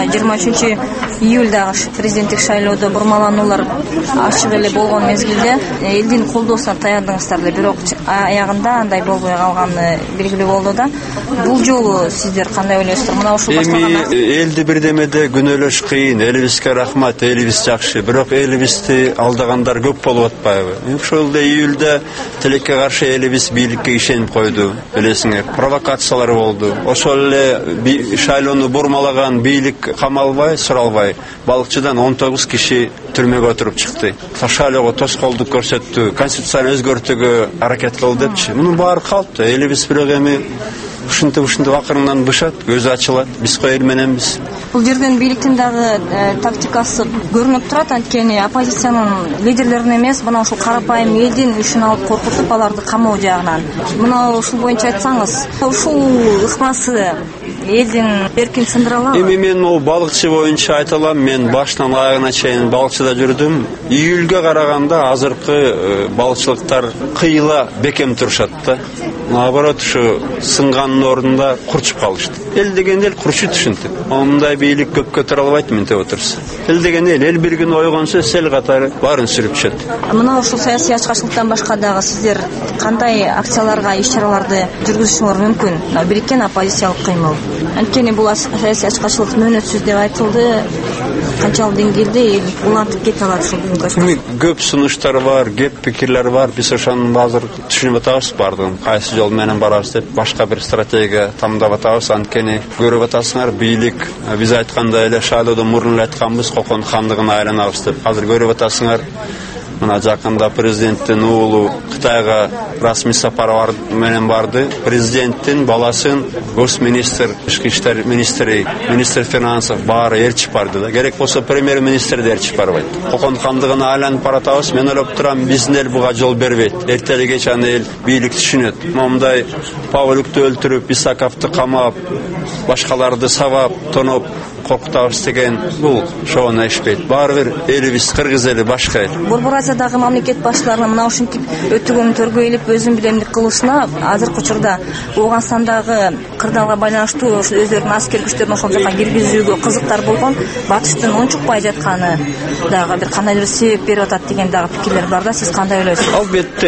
23-июлдагы президенттик шайлоодо бурмалануулар ачык эле болгон мезгилде элдин колдоосуна таяндыңыздар эле, бирок аягында андай болбой калганы белгилүү болду да. Бул жолу сиздер кандай ойлойсуздар? Мына ушул башталган элди бирдемеде күнөөлөш кыйын, элибизге рахмат, элибиз жакшы, бирок элибизди алдагандар көп болуп атпайбы? Ошол эле июлда тилекке каршы элибиз бийликке ишенип койду, билесиңер, провокациялар болду. Ошол эле шайлоону бурмалаган бийлик камалбай, суралбай, балыкчыдан 19 киши түрмөгө отуруп чыкты. Шайлоого тоскоолдук көрсөттү, конституцияны өзгөртүүгө аракет кылды депчи. Мунун баары калыптыр. Элибиз бирок эми ушинтип акырынан бышат, көзү ачылат. Биз эл мененбиз. Бул жерден бийликтин дагы тактикасы көрүнүп турат, анткени оппозициянын лидерлерин эмес, мына ушул карапайым элдин ишин алып коркутуп, аларды камоо жагынан. Мына ушул боюнча айтсаңыз, ушул ыкмасы элдин эркин сындыра алабы? Эми мен ол балыкчы боюнча айта алам, мен башынан аягына чейин балыкчыда жүрдүм. Июлга караганда азыркы балыкчылыктар кыйла бекем турушат да. Наоборот, ушу сынганын ордунда курчуп калышты. Эл деген эл курчут ушинтип. Мындай бийлик көп көтөрө албайт минтип отурса. Эл деген эл бир күн ойгонсо сел катары баарын сүрүп түшөт. Мына ушул саясий ачкачылыктан башка дагы сиздер кандай акцияларга, иш-чараларды жүргүзүшүңөр мүмкүн? Бириккен оппозициялык кыймыл. Анткени бул саясий ачкачылык мөөнөтсүз деп айтылды. Канчалык деңгээлде эл улантып кете алат ушул бүгүнкү? Көп сунуштар бар, кеп пикирлер бар. Биз ошонун азыр түшүнүп атабыз бардыгын. Кайсы жол менен барабыз деп башка бир стратегия тамдап атабыз. Анткени көрүп атасыңар, бийлик биз айткандай эле шайлоодон мурун эле айтканбыз, Кокон хандыгына айланабыз деп. Азыр көрүп атасыңар, мына жакында президенттин уулу Кытайга расмий сапар менен барды. Президенттин баласын госминистр, ички иштер министри, министр финансов баары ээрчип барды да. Керек болсо премьер-министр да ээрчип барбайт. Кокон хандыгына айланып баратабыз. Мен ойлоп турам, биздин эл буга жол бербейт. Эртеле кеч аны эл бийлик түшүнөт. Момундай Павлюкту өлтүрүп, Исаковду камап, башкаларды сабап, тоноп коркутабыз деген бул шоуна ишпейт. Баары бир элибиз кыргыз эли башка эл. Борбор Азиядагы мамлекет башчыларынын мына ушинтип өтүгөн төргө элип өзүн билемдик кылышына азыркы учурда Ооганстандагы кырдаалга байланыштуу өздөрүнүн аскер күчтөрүн ошол жака киргизүүгө кызыктар болгон, батыштын унчукпай жатканы дагы бир кандайдыр себеп берип атат деген дагы пикирлер бар да. Сиз кандай ойлойсуз? Албетте,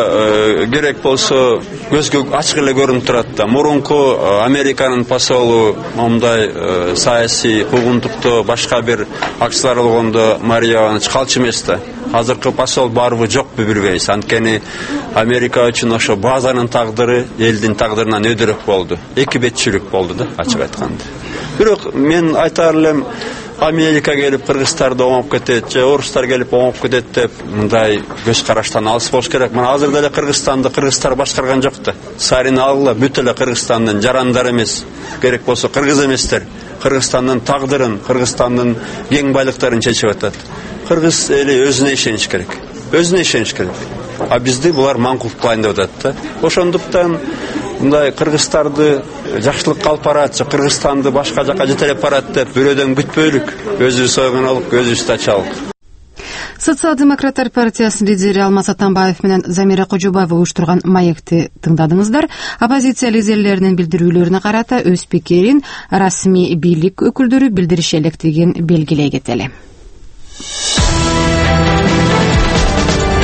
мына керек болсо көзгө ачык эле көрүнүп турат да. Мурунку Американын посолу мындай саясий куугунтукту башка бир акциялар болгондо Мария Иванович калчу эмес да. Азыркы посол барбы жокпу билбейбиз. Анткени Америка үчүн ошо базанын тагдыры элдин тагдырынан өйдөрөөк болду. Эки бетчилик болду да, ачык айтканда. Бирок мен айтар элем, Америка келип кыргыздарды оңоп кетет, же орустар келип оңоп кетет деп мындай көз караштан алыс болуш керек. Мына азыр деле Кыргызстанды кыргыздар башкарган жок да. Сарин алгыла бүт эле Кыргызстандын жарандары эмес, керек болсо кыргыз эместер. Кыргызстандын тагдырын, Кыргызстандын кең байлыктарын чечип атат. Кыргыз эли өзүнө ишениш керек. Өзүнө ишениш керек. А бизди булар маңкулт кылайын деп атат да. Ошондуктан мындай кыргыздарды жакшылыкка алып барат, Кыргызстанды башка жака жетелеп барат деп бирөөдөн күтпөйлүк. Өзүбүз ойгонолук, өзүбүздү ачалык. Социал-демократтар партиясынын лидери Алмаз Атамбаев менен Замира Кожобаева уюштурган маекти тыңдадыңыздар. Оппозиция лидерлеринин билдирүүлөрүнө карата өз пикирин расмий бийлик өкүлдөрү билдириши электигин белгилей кетели.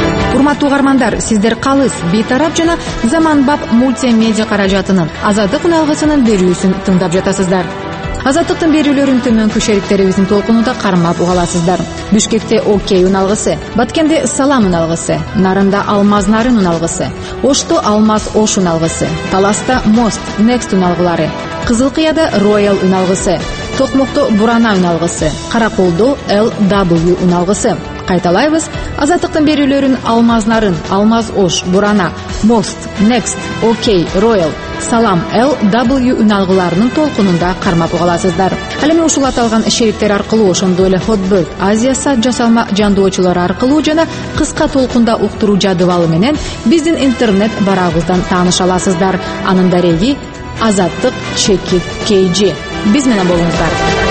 урматтуу угармандар, сиздер Калыс, Бейтарап жана Заманбап мультимедиа каражатынын Азаттык үналгысынын берүүсүн тыңдап жатасыздар. Азаттыктын берүүлөрүн төмөнкү шериктерибиздин толкунунда кармап угаласыздар. Бишкекте Окей үналгысы, Баткенде Салам үналгысы, Нарында Алмаз Нарын үналгысы, Ошто Алмаз Ош үналгысы, Таласта Мост Next үналгылары, Кызылкыяда Royal үналгысы, Токмокто Бурана үналгысы, Караколдо LW үналгысы. Кайталайбыз, Азаттыктын берүүлөрүн Алмаз Нарын, Алмаз Ош, Бурана, Мост, Next, Окей, Royal, Салам, LW үналгыларынын толкунунда кармап угаласыздар. Ал эми ушул аталган шериктер аркылуу, ошондой эле Hotbird, Азия сат жасалма жандоочулар аркылуу жана кыска толкунда уктуруу жадыбалы менен биздин интернет барагыбыздан тааныша аласыздар. Анын дареги Азаттык _KG. Биз менен болуңуздар.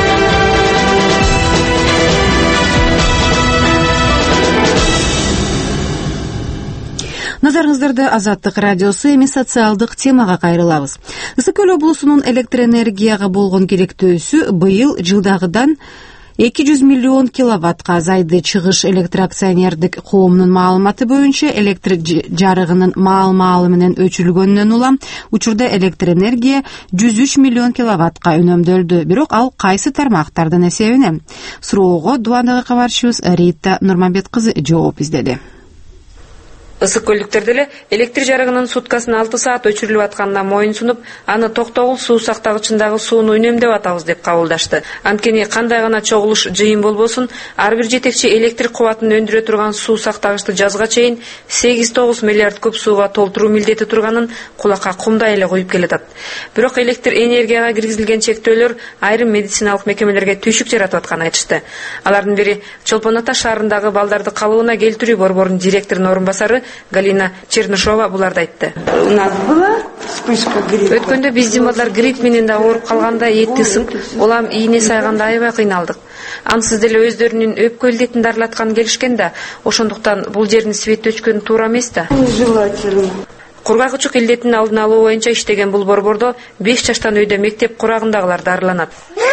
Назарыңыздарды Азаттык радиосу эми социалдык темага кайрылабыз. Ысык Көл облусунун электр энергияга болгон керектөөсү быйыл жылдагыдан 200 миллион киловаттка азайды. Чыгыш электроакционердик коомунун маалыматы боюнча электр жарыгынын маал-маалы менен өчүрүлгөнүнөн улам учурда электр энергия 103 миллион киловаттка үнөмдөлдү. Бирок ал кайсы тармактардын эсебине? Суроого Дубандагы кабарчыбыз Рита Нурманбет кызы жооп издеди. Ысык көлдүктөр деле электр жарыгынын суткасына 6 саат өчүрүлүп атканына моюн сунуп, аны токтогул суу сактагычындагы сууну үнөмдөп атабыз деп кабылдашты. Анткени кандай гана чогулуш жыйын болбосун, ар бир жетекчи электр кубатын өндүрө турган суу сактагычты жазга чейин 8-9 миллиард куб сууга толтуруу милдети турганын кулакка кумдай эле коюп келатат. Бирок электр энергияга киргизилген чектөөлөр айрым медициналык мекемелерге түйшүк жаратып атканын айтышты. Алардын бири Чолпон Ата шаарындагы балдарды калыбына келтирүү борборунун директорунун орун басары Галина Чернышова буларды айтты. У нас была вспышка гриппа. Өткөндө биздин балдар грипп менен да ооруп калганда эти ысып, улам ийне сайганда аябай кыйналдык. Ансыз деле өздөрүнүн өпкө илдетин дарылаткан келишкен да, ошондуктан бул жердин свет өчкөнү туура эмес да. Нежелательно. Кургак учук илдетинин алдын алуу боюнча иштеген бул борбордо 5 жаштан үйдө мектеп курагындагылар дарыланат.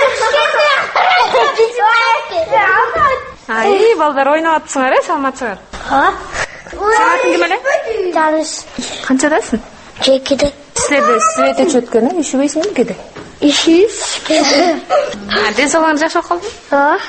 Ай, балдар ойноп атсыңар, саламатсыңар? Саатың ким эле? Таныш. Канчадасың? 2-де. Силерде свет өчөткөн, ишибейсиңби кеде? Ишибиз. Ден соолугуңуз жакшы болуп калдыбы?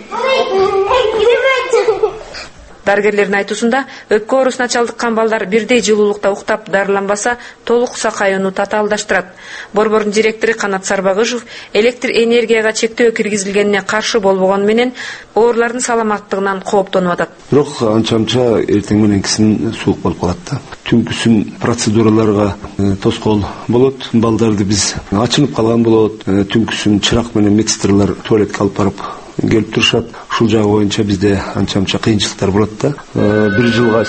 Дарыгерлердин айтуусунда, өпкө оорусуна чалдыккан балдар бирдей жылуулукта уктап дарыланбаса, толук сакаюуну татаалдаштырат. Борбордун директору Канат Сарбагышев электр энергияга чектөө киргизилгенине каршы болбогону менен оорлардын саламаттыгынан кооптонуп атат. Бирок анча-мынча эртең мененкисин суук болуп калат да. Түнкүсүн процедураларга тоскоол болот. Балдарды биз ачынып калган болот. Түнкүсүн чырак менен медсестралар туалетке алып барып келип турушат. Ушул жагы боюнча бизде анча-мынча кыйынчылыктар болот да. Бир жылга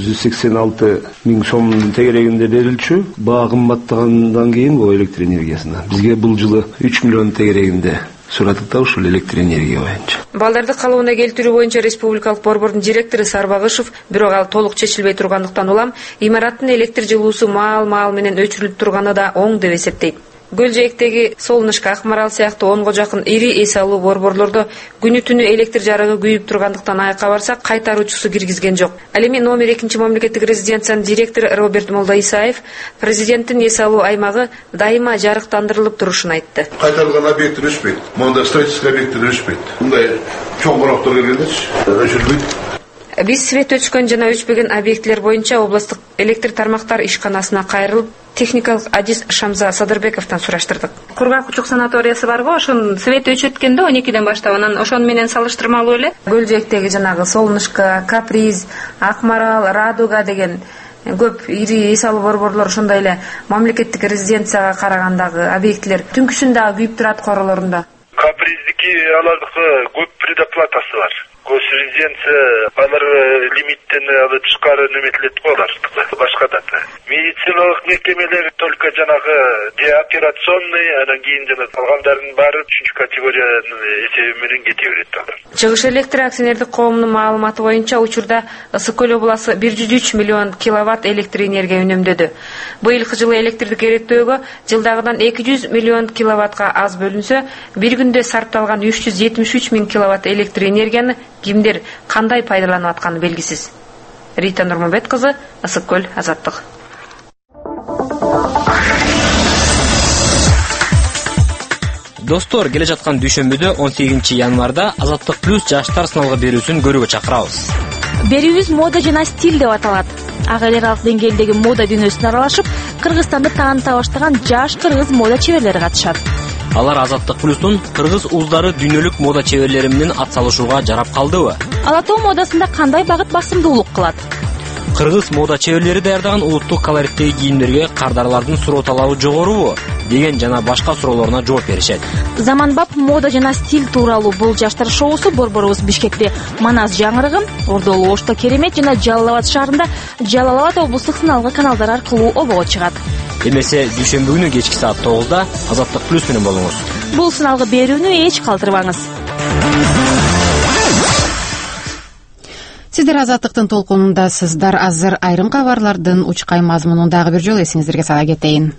886 миң сомдун тегерегинде берилчү. Баа кымбаттагандан кийин бул электр энергиясына бизге бул жылы 3 миллион тегерегинде сурадык да ушул электр энергия боюнча. Балдарды калыбына келтирүү боюнча республикалык борбордун директору Сарбагышев бирок ал толук чечилбей тургандыктан улам имараттын электр жылуусу маал-маал менен өчүрүлүп турганы да оң деп эсептейт. Гөлжээктеги Солнышко, Акмарал сыяктуу 10го жакын ири эс алуу борборлордо күнү-түнү электр жарыгы күйүп тургандыктан айыкка барса кайтаруучусу киргизген жок. Ал эми номер 2 мамлекеттик резиденциянын директору Роберт Молдаисаев президенттин эс алуу аймагы дайыма жарыктандырылып турушун айтты. Кайтарылган объекттер өчпөйт. Монда строительство объекттер өчпөйт. Мындай чоң кораптар келгендечи өчүрбөйт. Биз свет өчкөн жана өчпөгөн объекттер боюнча областык электр тармактар ишканасына кайрылып, техникалык адис Шамза Садырбековдон сураштырдык. Кургак учук санаториясы барбы? Ошон свет өчөткөндө 12ден баштап, анан ошон менен салыштырмалуу эле Гөлжээктеги жанагы Солнышко, Каприз, Акмарал, Радуга деген көп ири эс алуу борборлор ошондой эле мамлекеттик резиденцияга карагандагы объекттер түнкүсүн дагы күйүп турат королорунда. Каприздики алардыкы көп предоплатасы бар. Госрезиденция алар лимиттен тышкары неметилет го алар. Башка да. Медициналык мекемелер только жанагы деоперационный, анан кийин жана калгандардын баары 3 категориянын эсеби менен кете берет алар. Чыгыш электр акционердик коомунун маалыматы боюнча учурда Ысык Көл областы 103 миллион киловатт электр энергия үнөмдөдү. Быйылкы жылы электрдик эреттөөгө жылдагыдан 200 миллион киловаттка аз бөлүнсө, бир күндө сарпталган 373 миң киловатт электр энергияны кимдер кандай пайдаланып атканы белгисиз. Рита Нурмабет кызы, Ысык көл, Азаттык. Достор, келе жаткан дүйшөмбүдө 18 январда Азаттык плюс жаштар сыналгы берүүсүн көрүүгө чакырабыз. Берүүбүз мода жана стиль деп аталат. Ага эл аралык деңгээлдеги мода дүйнөсүн аралашып, Кыргызстанды тааныта баштаган жаш кыргыз мода чеберлери катышат. Алар Азаттык плюстун кыргыз уздары дүйнөлүк мода чеберлери менен атсалышууга жарап калдыбы? Ала Тоо модасында кандай багыт басымдуулук кылат? Кыргыз мода чеберлери даярдаган улуттук колориттеги кийимдерге кардарлардын суроо талабы жогорубу деген жана башка суроолоруна жооп беришет. Заманбап мода жана стиль тууралуу бул жаштар шоусу борборубуз Бишкекте Манас жаңырыгы, Ордолу Ошто Керемет жана Жалал Абад шаарында Жалал Абад облустук сыналгы каналдар аркылуу обого чыгат. Эмесе дүйшөмбү күнү кечки саат 9-да Азаттык плюс менен болуңуз. Бул сыналгы берүүнү эч калтырбаңыз. Сиздер Азаттыктын толкунундасыздар. Азыр айрым кабарлардын учкай мазмунун дагы бир жолу эсиңиздерге сала кетейин.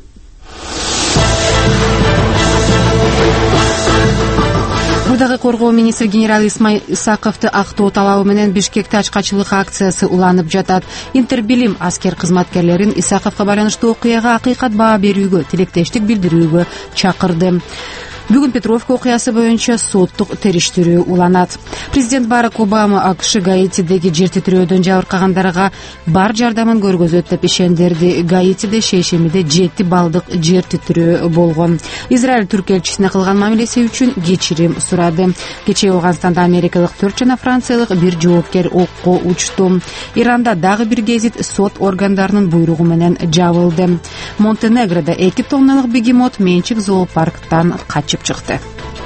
Мурдагы коргоо министри генерал Исмаил Исаковду актоо талабы менен Бишкекте ачкачылык акциясы уланып жатат. Интербилим аскер кызматкерлерин Исаковго байланыштуу окуяга акыйкат баа берүүгө, тилектештик билдирүүгө чакырды. Бүгүн Петровка окуясы боюнча соттук териштирүү уланат. Президент Барак Обама АКШ Гаитидеги жер титирөөдөн жабыркагандарга бар жардамын көргөзөт деп ишендирди. Гаитиде шейшемиде 7 балдык жер титирөө болгон. Израиль түрк элчисине кылган мамилеси үчүн кечирим сурады. Кечээ Ооганстанда америкалык 4 жана франциялык 1 жоопкер окко учту. Иранда дагы бир гезит сот органдарынын буйругу менен жабылды. Монтенегрода 2 тонналык бегемот менчик зоопарктан качып чыкты.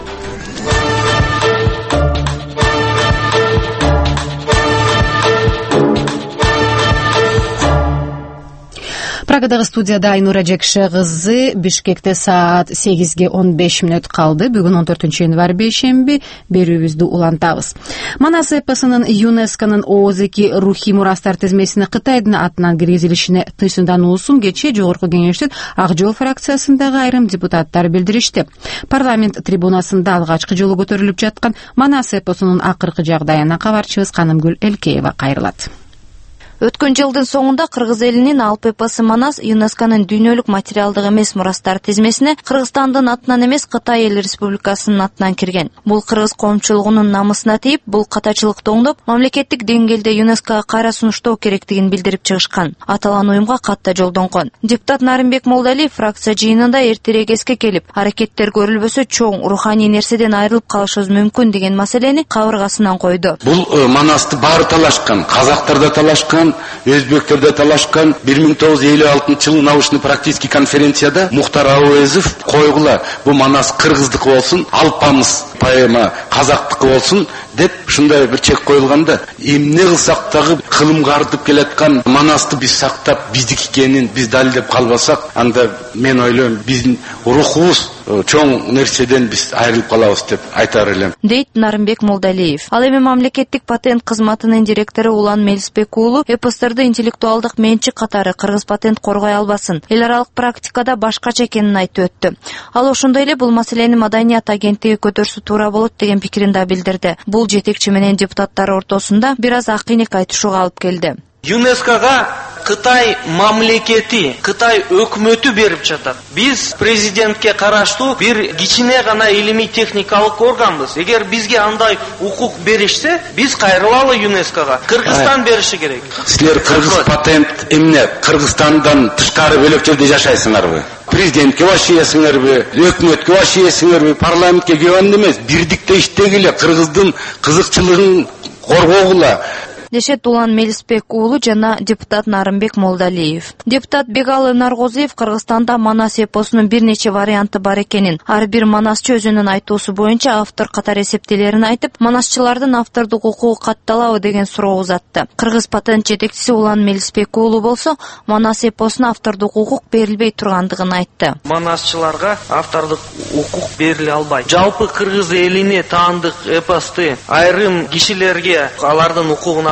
Прагадагы студияда Айнура Жекше кызы. Бишкекте саат 8:15 калды. Бүгүн 14 январь бейшемби берүүбүздү улантабыз. Манас эпосунун ЮНЕСКОнун ООЗ-2 рухий мурастар тизмесине Кытайдын атынан киргизилишине тыйсындануусун кечээ Жогорку кеңештин Ак жол фракциясындагы айрым депутаттар билдиришти. Парламент трибунасында алгачкы жолу көтөрүлүп жаткан Манас эпосунун акыркы жагдайына кабарчыбыз Канымгүл Элкеева кайрылат. Өткөн жылдын соңунда кыргыз элинин алп эпосу Манас ЮНЕСКонун дүйнөлүк материалдык эмес мурастар тизмесине Кыргызстандын атынан эмес Кытай эл республикасынын атынан кирген. Бул кыргыз коомчулугунун намысына тийип, бул катачылыкты оңдоп, мамлекеттик деңгээлде ЮНЕСКого кайра сунуштоо керектигин билдирип чыгышкан. Аталган уюмга кат да жолдонгон. Депутат Нарымбек Молдалиев фракция жыйынында эртерээк эске келип, аракеттер көрүлбөсө чоң руханий нерседен айрылып калышыбыз мүмкүн деген маселени кабыргасынан койду. Бул Манасты баары талашкан, казактар да талашкан, өзбектөрдө талашкан. 1956 жылы научно-практический конференцияда Мухтар Ауезов койгула, бу Манас кыргыздыкы болсун, алпамыз поэма казактыкы болсун деп ушундай бир чек коюлганда, эмне кылсак дагы кылымга артып келаткан Манасты биз сактап, биздики экенин биз далилдеп калбасак, анда мен ойлойм биздин рухубуз чоң нерседен биз айрылып калабыз деп айтар элем, дейт Нарымбек Молдалиев. Ал эми мамлекеттик патент кызматынын директору Улан Мелисбек уулу эпосторду интеллектуалдык менчик катары кыргыз патент коргой албасын, эл аралык практикада башкача экенин айтып өттү. Ал ошондой эле бул маселени Маданият агенттиги көтөрсө туура болот деген пикирин да билдирди. Бул жетекчи менен депутаттар ортосунда бир аз акыйнек айтышууга алып келди. ЮНЕСКого Кытай мамлекети, Кытай өкмөтү берип жатат. Биз президентке караштуу бир кичине гана илимий техникалык органбыз. Эгер бизге андай укук беришсе, биз кайрылалы ЮНЕСКого. Кыргызстан бериши керек. Силер кыргыз патент эмне? Кыргызстандан тышкары бөлөк жерде жашайсыңарбы? Президентке башыйсыңарбы, өкмөткө башыйсыңарбы, парламентке келгенде эмес, бирдикте иштегиле, кыргыздын кызыкчылыгын коргогула. Дешет Улан Мелисбек уулу жана депутат Нарымбек Молдалиев. Депутат Бегалы Наргозиев Кыргызстанда Манас эпосунун бир нече варианты бар экенин, ар бир манасчы өзүнүн айтуусу боюнча автор катары эсептелерин айтып, манасчылардын автордук укугу катталабы деген суроо узатты. Кыргыз патент жетекчиси Улан Мелисбек уулу болсо, Манас эпосуна автордук укук берилбей тургандыгын айтты. Манасчыларга автордук укук бериле албайт. Жалпы кыргыз элине таандык эпосты айрым кишилерге алардын укугуна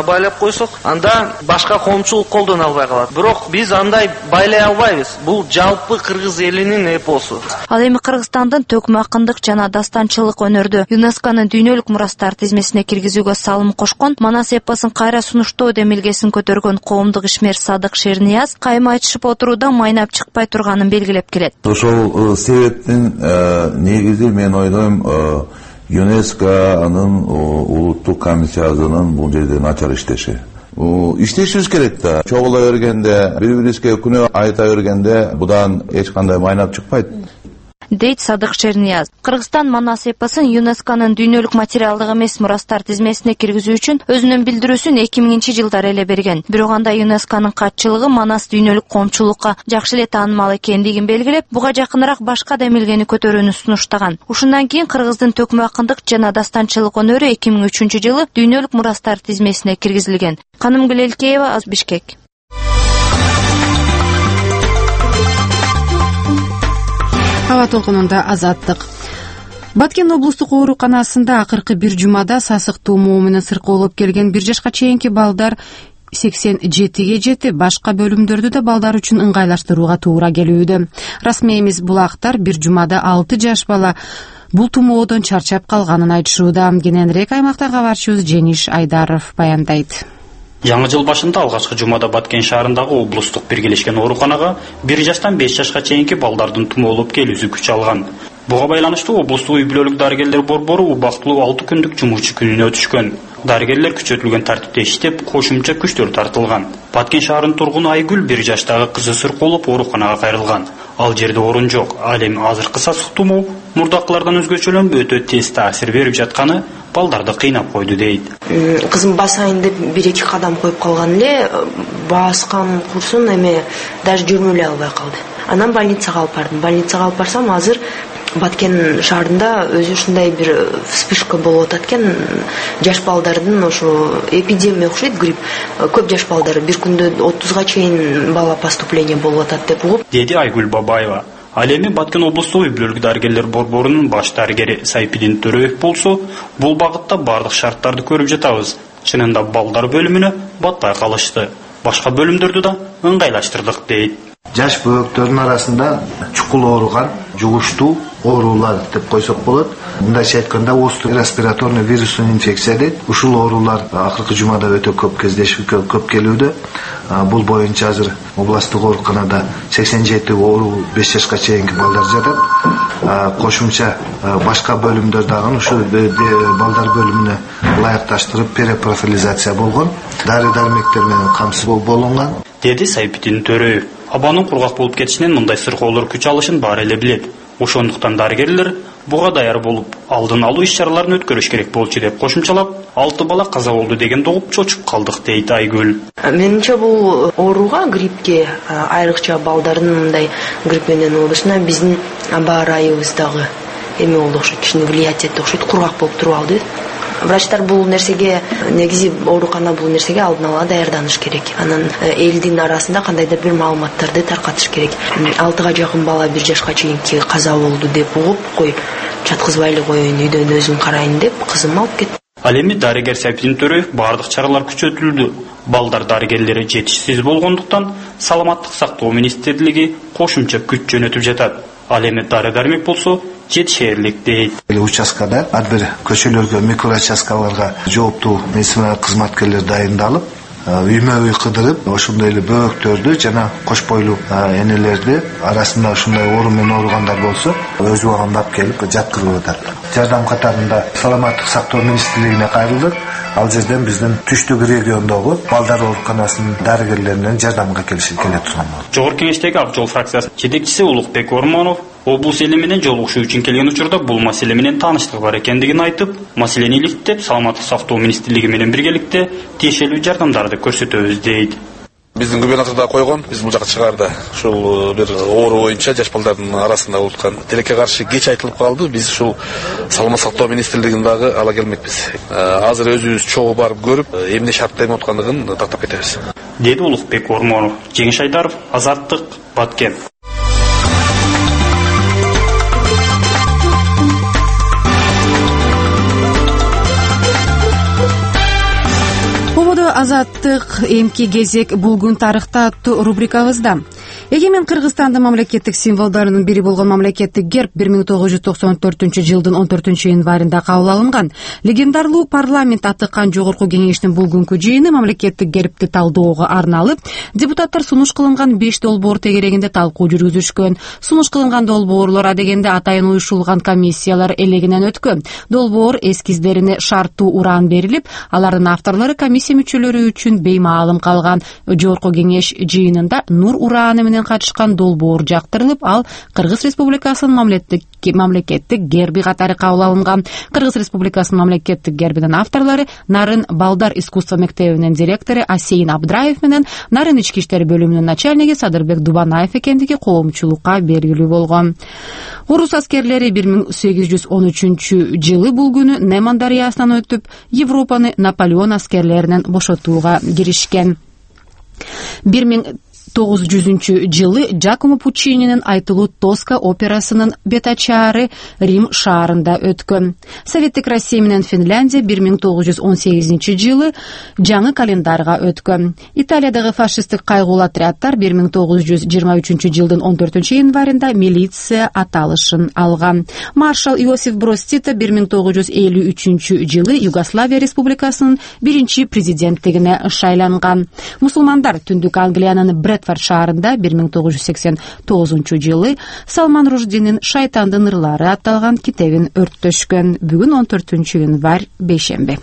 байлап койсок, анда башка коомчулук колдоно албай калат. Бирок биз андай байлай албайбыз. Бул жалпы кыргыз элинин эпосу. Ал эми Кыргызстандын төкмө акындык жана дастанчылык өнөрдү ЮНЕСКОнун дүйнөлүк мурастар тизмесине киргизүүгө салым кошкон, Манас эпосун кайра сунуштоо демилгесин көтөргөн коомдук ишмер Садык Шернияз кайма айтышып отурууда майнап чыкпай турганын белгилеп келет. Ошол себептен негизи мен ойлойм, ЮНЕСКОнун улуттук комиссиясынын бул жерде начар иштеши. Иштешибиз керек да. Чогула бергенде, бири-бирибизге күнөө айта бергенде будан эч кандай майнап чыкпайт. Дейт Садык Шернияз. Кыргызстан Манас эпосун ЮНЕСКОнун дүйнөлүк материалдык эмес мурастар тизмесине киргизүү үчүн өзүнүн билдирүүсүн 2000-жылдары эле берген. Бирок анда ЮНЕСКОнун катчылыгы Манас дүйнөлүк коомчулукка жакшы эле таанымал экендигин белгилеп, буга жакыныраак башка демилгени көтөрүүнү сунуштаган. Ушундан кийин Кыргыздын төкмө акындык жана дастанчылык өнөрү 2003-жылы дүйнөлүк мурастар тизмесине киргизилген. Канымгүл Элкеева, Бишкек. Аба толкунунда Азаттык. Баткен облустук ооруканасында акыркы бир жумада сасык туумоо менен сыркоолоп келген 1 жашка чейинки балдар 87-ге жетип, башка бөлүмдөрдү да балдар үчүн ыңгайлаштырууга туура келүүдө. Расмий эмес булактар бир жумада 6 жаш бала бул туумоодон чарчап калганын айтышууда. Кененирээк аймакта кабарчыбыз Жениш Айдаров баяндайт. Жаңы жыл башында алгачкы жумада Баткен шаарындагы облустук биргелешкен ооруканага 1 жаштан 5 жашка чейинки балдардын туумоолоп келүүсү күч алган. Буга байланыштуу облустук үй-бүлөлүк дарыгерлер борбору убактылуу 6 күндүк жумуучу күнүнө өтүшкөн. Дарыгерлер күчөтүлгөн тартипте иштеп, кошумча күчтөр тартылган. Баткен шаарынын тургуну Айгүл 1 жаштагы кызы сыркоолоп ооруканага кайрылган. Ал жерде орун жок. Ал эми азыркы сасык туумоо мурдакылардан өзгөчөлөнүп өтө тез таасир берип жатканы балдарды кыйнап койду дейт. Кызым басайын деп 1-2 кадам коюп калган эле, баскан курсун эме даже жүрмөй эле албай калды. Анан больницага алып бардым. Больницага алып барсам, азыр Баткен шаарында өзү ушундай бир вспышка болуп атат экен. Жаш балдардын ошо эпидемия окшойт, грипп. Көп жаш балдар бир күндө 30га чейин бала поступление болуп атат деп угуп. Деди Айгүл Бабаева. Ал эми Баткен облустук үй-бүлөлүк дарыгерлер борборунун баш дарыгери Сайпидин Төрөев болсо, бул багытта бардык шарттарды көрүп жатабыз. Чынында балдар бөлүмүнө батпай калышты. Башка бөлүмдөрдү да ыңгайлаштырдык дейт. Жаш бөбөктөрдүн арасында чукул ооруган, жугуштуу оорулар деп койсок болот. Мындайча айтканда, респираторный вирусный инфекция дейт. Ушул оорулар акыркы жумада өтө көп кездешип, көп келүүдө. Бул боюнча азыр областтык ооруканада 87 оору 5 жашка чейинки балдар жатат. Кошумча башка бөлүмдөр дагы ушул балдар бөлүмүнө ылайыкташтырып перепрофилизация болгон. Дары-дармектер менен камсыз болунган. Деди Сайпидин Төрөев. Абанын кургак болуп кетишинен мындай сыркоолор күч алышын баары эле билет. Ошондуктан дарыгерлер буга даяр болуп, алдын алуу иш-чараларын өткөрүш керек болчу деп кошумчалап, 6 бала каза болду дегенди угуп чочуп калдык дейт Айгүл. Менимче бул ооруга, гриппке, айрыкча балдардын мындай грипп менен оорусуна биздин аба райыбыздагы эме болду окшойт, кичине влиять этти окшойт, кургак болуп туруп алды. Врачтар бул нерсеге, негизи оорукана бул нерсеге алдын ала даярданыш керек. Анан элдин арасында кандайдыр бир маалыматтарды таркатыш керек. 6га жакын бала 1 жашка чейинки каза болду деп угуп, кой жаткызбай эле коеюн, үйдөн өзүм карайын деп кызым алып кеттим. Ал эми дарыгер Сайпидин Төрөев бардык чаралар күчөтүлдү. Балдар дарыгерлери жетишсиз болгондуктан Саламаттык сактоо министрлиги кошумча күч жөнөтүп жатат. Ал эми дары-дармек болсо жетишерлик дейт. Участкада ар бир көчөлөргө, микроучасткаларга жооптуу медицина кызматкерлер дайындалып, үймө-үй кыдырып, ошондой эле бөбөктөрдү жана кош бойлуу энелерди арасында ушундай оору менен ооругандар болсо, өз убагында алып келип жаткырып атат. Жардам катарында Саламаттык сактоо министрлигине кайрылдык. Ал жерден биздин түштүк региондогу балдар ооруканасынын дарыгерлеринен жардамга келишип келе турган болот. Жогорку кеңештеги ак жол фракциясынын жетекчиси Улукбек Ормонов облус эли менен жолугушуу үчүн келген учурда бул маселе менен тааныштыгы бар экендигин айтып, маселени иликтеп, Саламаттык сактоо министрлиги менен биргеликте тиешелүү жардамдарды көрсөтөбүз дейт. Биздин губернаторда койгон, биз бул жака чыгарды. Ушул бир оору боюнча жаш балдардын арасында болуп аткан тилекке каршы кеч айтылып калды. Биз ушул Саламаттык сактоо министрлигин дагы ала келмекпиз. Азыр өзүбүз чогуу барып көрүп, эмне шартта эме аткандыгын тактап кетебиз. Деди Улукбек Ормонов. Жеңиш Айдаров, Азаттык, Баткен. Ынтык эмки кезек бул күн тарыхта аттуу рубрикабызда эгемен Кыргызстандын мамлекеттик символдорунун бири болгон мамлекеттик герб 1994-жылдын 14-январында кабыл алынган. Легендарлуу парламент атыккан жогорку кеңештин бул күнкү жыйыны мамлекеттик гербти талдоого арналып, депутаттар сунуш кылынган 5 долбоор тегерегинде талкуу жүргүзүшкөн. Сунуш кылынган долбоорлор адегенде атайын уюшулган комиссиялар элегинен өткөн. Долбоор эскиздерине шарттуу уран берилип, алардын авторлору комиссия мүчөлөрү үчүн беймаалым калган. Жогорку кеңеш жыйынында нур ураны менен катышкан долбоор жактырылып, ал Кыргыз Республикасынын мамлекеттик герби катары кабыл алынган. Кыргыз Республикасынын мамлекеттик гербинин авторлору Нарын Балдар искусство мектебинин директору Асейин Абдраев менен Нарын ички иштер бөлүмүнүн начальниги Садырбек Дубанаев экендиги коомчулукка белгилүү болгон. Орус аскерлери 1813-жылы бул күнү Неман дарыясынан өтүп, Европаны Наполеон аскерлеринен бошотууга киришкен. 1900-жылы Джакомо Пуччининин айтылуу Тоска операсынын бетачары Рим шаарында өткөн. Советтик Россия менен Финляндия 1918-жылы жаңы календарга өткөн. Италиядагы фашисттик кайгылуу отрядтар 1923-жылдын 14-январында милиция аталышын алган. Маршал Иосиф Броз Тито 1953-жылы Югославия республикасынын биринчи президенттигине шайланган. Мусулмандар Түндүк Англиянын Брэдфорд шаарында 1989-жылы Салман Руждинин «Шайтандын ырлары» атталган китебин өрттөшкөн. Бүгүн 14-январь бейшемби.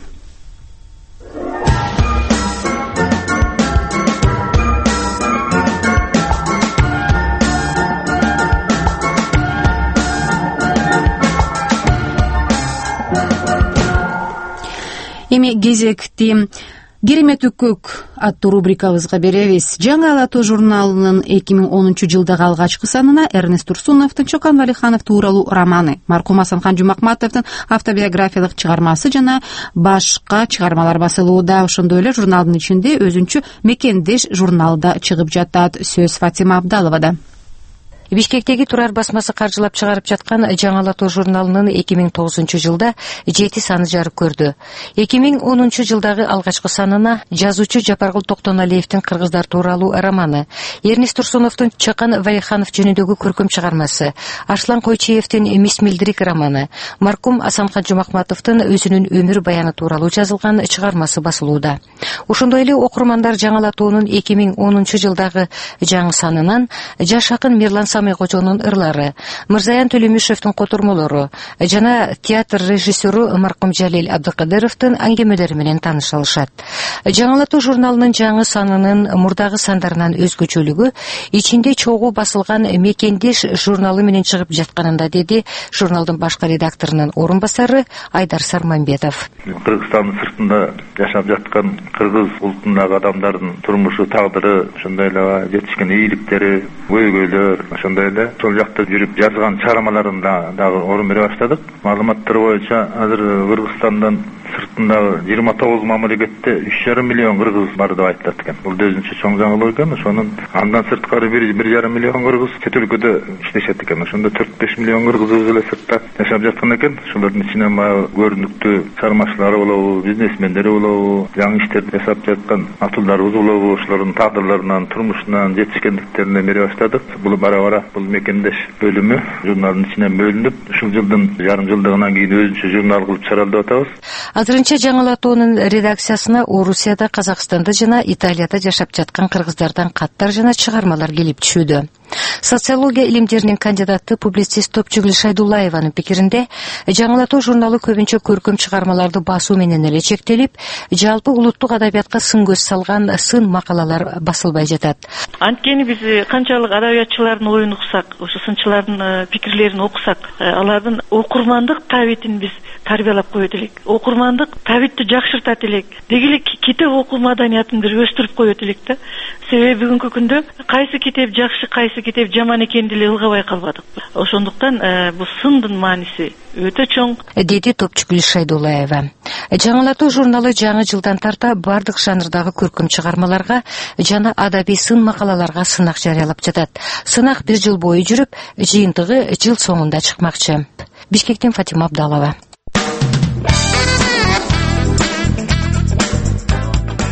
Эми кезекти Керемет үкүк аттуу рубрикабызга беребиз. Жаңы ала тоо журналынын 2010-жылдагы алгачкы санына Эрнест Турсуновдун Чокан Валиханов тууралуу романы, маркум Асанхан Жумакматовдун автобиографиялык чыгармасы жана башка чыгармалар басылууда. Ошондой эле журналдын ичинде өзүнчө Мекендеш журналы да чыгып жатат. Сөз Фатима Абдаловада. Бишкектеги Турар басмасы каржылап чыгарып жаткан Жаңы ала тоо журналынын 2009-жылда 7 саны жарык көрдү. 2010-жылдагы алгачкы санына жазуучу Жапаргул Токтоналиевдин Кыргыздар тууралуу романы, Эрнест Турсуновдун Чокан Валиханов жөнүндөгү көркөм чыгармасы, Арслан Койчиевдин Мис Милдирик романы, маркум Асанхан Жумакматовдун өзүнүн өмүр баяны тууралуу жазылган чыгармасы басылууда. Ошондой эле окурмандар Жаңы ала тоонун 2010-жылдагы жаңы санынан жаш акын Мирлан Кожонун ырлары, Мырзаян Төлөмүшевдин котормолору жана театр режиссеру маркум Жалил Абдыкадыровдун аңгемелери менен тааныша алышат. Жаңы ала тоо журналынын жаңы санынын мурдагы сандарынан өзгөчөлүгү ичинде чогуу басылган Мекендеш журналы менен чыгып жатканында, деди журналдын башкы редакторунун орун басары Айдар Сарманбетов. Кыргызстандын сыртында жашап жаткан кыргыз улутундагы адамдардын турмушу, тагдыры, ошондой эле жетишкен ийгиликтери, көйгөйлөр, ошондой эле сол жакта жүрүп жазган чыгармаларында дагы орун бере баштадык. Маалыматтар боюнча азыр Кыргызстандан сыртындагы 29 мамлекетте 3,5 миллион кыргыз бар деп айтылат экен. Бул өзүнчө чоң жаңылык экен. Ошонун андан сырткары 1,5 миллион кыргыз чет өлкөдө иштешет экен. Ошондо 4-5 миллион кыргыз өзү эле сыртта жашап жаткан экен. Ошолордун ичинен баягы көрүнүктүү чыгармачылары болобу, бизнесмендери болобу, жаңы иштер жасап жаткан атуулдарыбыз болобу, ошолордун тагдырларынан, турмушунан, жетишкендиктерине бере баштадык. Бул бара-бара бул Мекендеш бөлүмү журналдын ичинен бөлүнүп, ушул жылдын жарым жылдыгынан кийин өзүнчө журнал кылып чыгаралып атабыз. Азырынча Жаңы ала тоонун редакциясына Орусияда, Казакстанда жана Италияда жашап жаткан кыргыздардан каттар жана чыгармалар келип түшүүдө. Социология илимдеринин кандидаты публицист Топчугүл Шайдуллаеванын пикиринде, Жаңы ала тоо журналы көбүнчө көркөм чыгармаларды басуу менен эле чектелип, жалпы улуттук адабиятка сын көз салган сын макалалар басылбай жатат. Анткени биз канчалык адабиятчылардын оюн уксак, ошо сынчылардын пикирлерин окусак, алардын окурмандык табитин биз тарбиялап коет элек. Окурмандык табитти жакшыртат элек. Деги эле китеп окуу маданиятын бир өстүрүп коет элек да. Себеби бүгүнкү күндө кайсы китеп жакшы, кайсы китеп жаман экенин деле ылгабай калбадык. Ошондуктан бул сындын мааниси өтө чоң, деди Топчугүл Шайдуллаева. Жаңы ала тоо журналы жаңы жылдан тарта бардык жанрдагы көркөм чыгармаларга жана адабий сын макалаларга сынак жарыялап жатат. Сынак 1 жыл бою жүрүп, жыйынтыгы жыл соңунда чыкмакчы. Бишкектен Фатима Абдалова.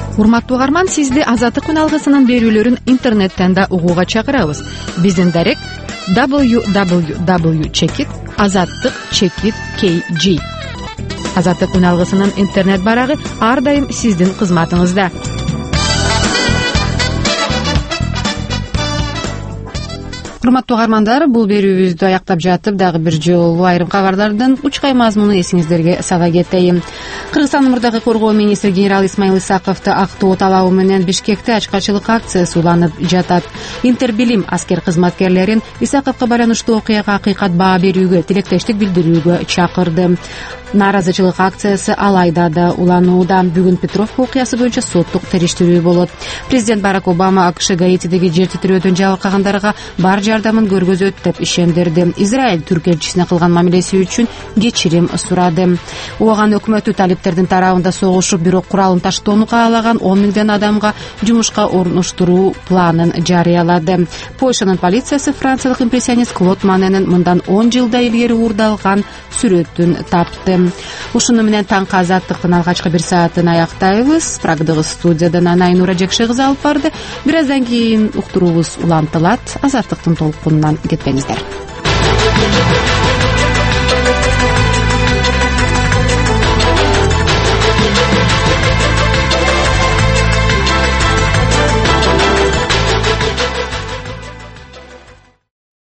урматтуу угарман, сизди Азаттык үналгысынын берүүлөрүн интернеттен да угууга чакырабыз. Биздин дарек www.azattik.kg. Азаттык үналгысынын интернет барагы ар дайым сиздин кызматыңызда. Урматтуу угармандар, бул берүүбүздү аяктап жатып дагы бир жолу айрым кабарлардын учкай мазмунун эсиңиздерге сала кетейин. Кыргызстандын мурдагы коргоо министри генерал Исмаил Исаковду актоо талабы менен Бишкекте ачкачылык акциясы уланып жатат. Интербилим аскер кызматкерлерин Исаковго байланыштуу окуяга акыйкат баа берүүгө, тилектештик билдирүүгө чакырды. Нааразычылык акциясы алайда да уланууда. Бүгүн Петровка окуясы боюнча соттук териштирүү болот. Президент Барак Обама АКШ Гаитидеги жер титирөөдөн жабыркагандарга бар жардамын көргөзөт деп ишендирди. Израиль түрк элчисине кылган мамилеси үчүн кечирим сурады. Оған өкмөтү талиптердин тарабында согушуп, бирок куралын таштоону каалаган 10 миңден адамга жумушка орноштуруу планын жарыялады. Польшанын полициясы франциялык импрессионист Клод Маненин мындан 10 жылда илгери уурдалган сүрөтүн тапты. Ушуну менен таңкы Азаттыктын алгачкы бир саатын аяктайбыз. Прагдагы студиядан Анайнура Жекше кызы алып барды. Бир аздан кийин уктуруубуз улантылат. Азаттыктын толкунунан кетпеңиздер.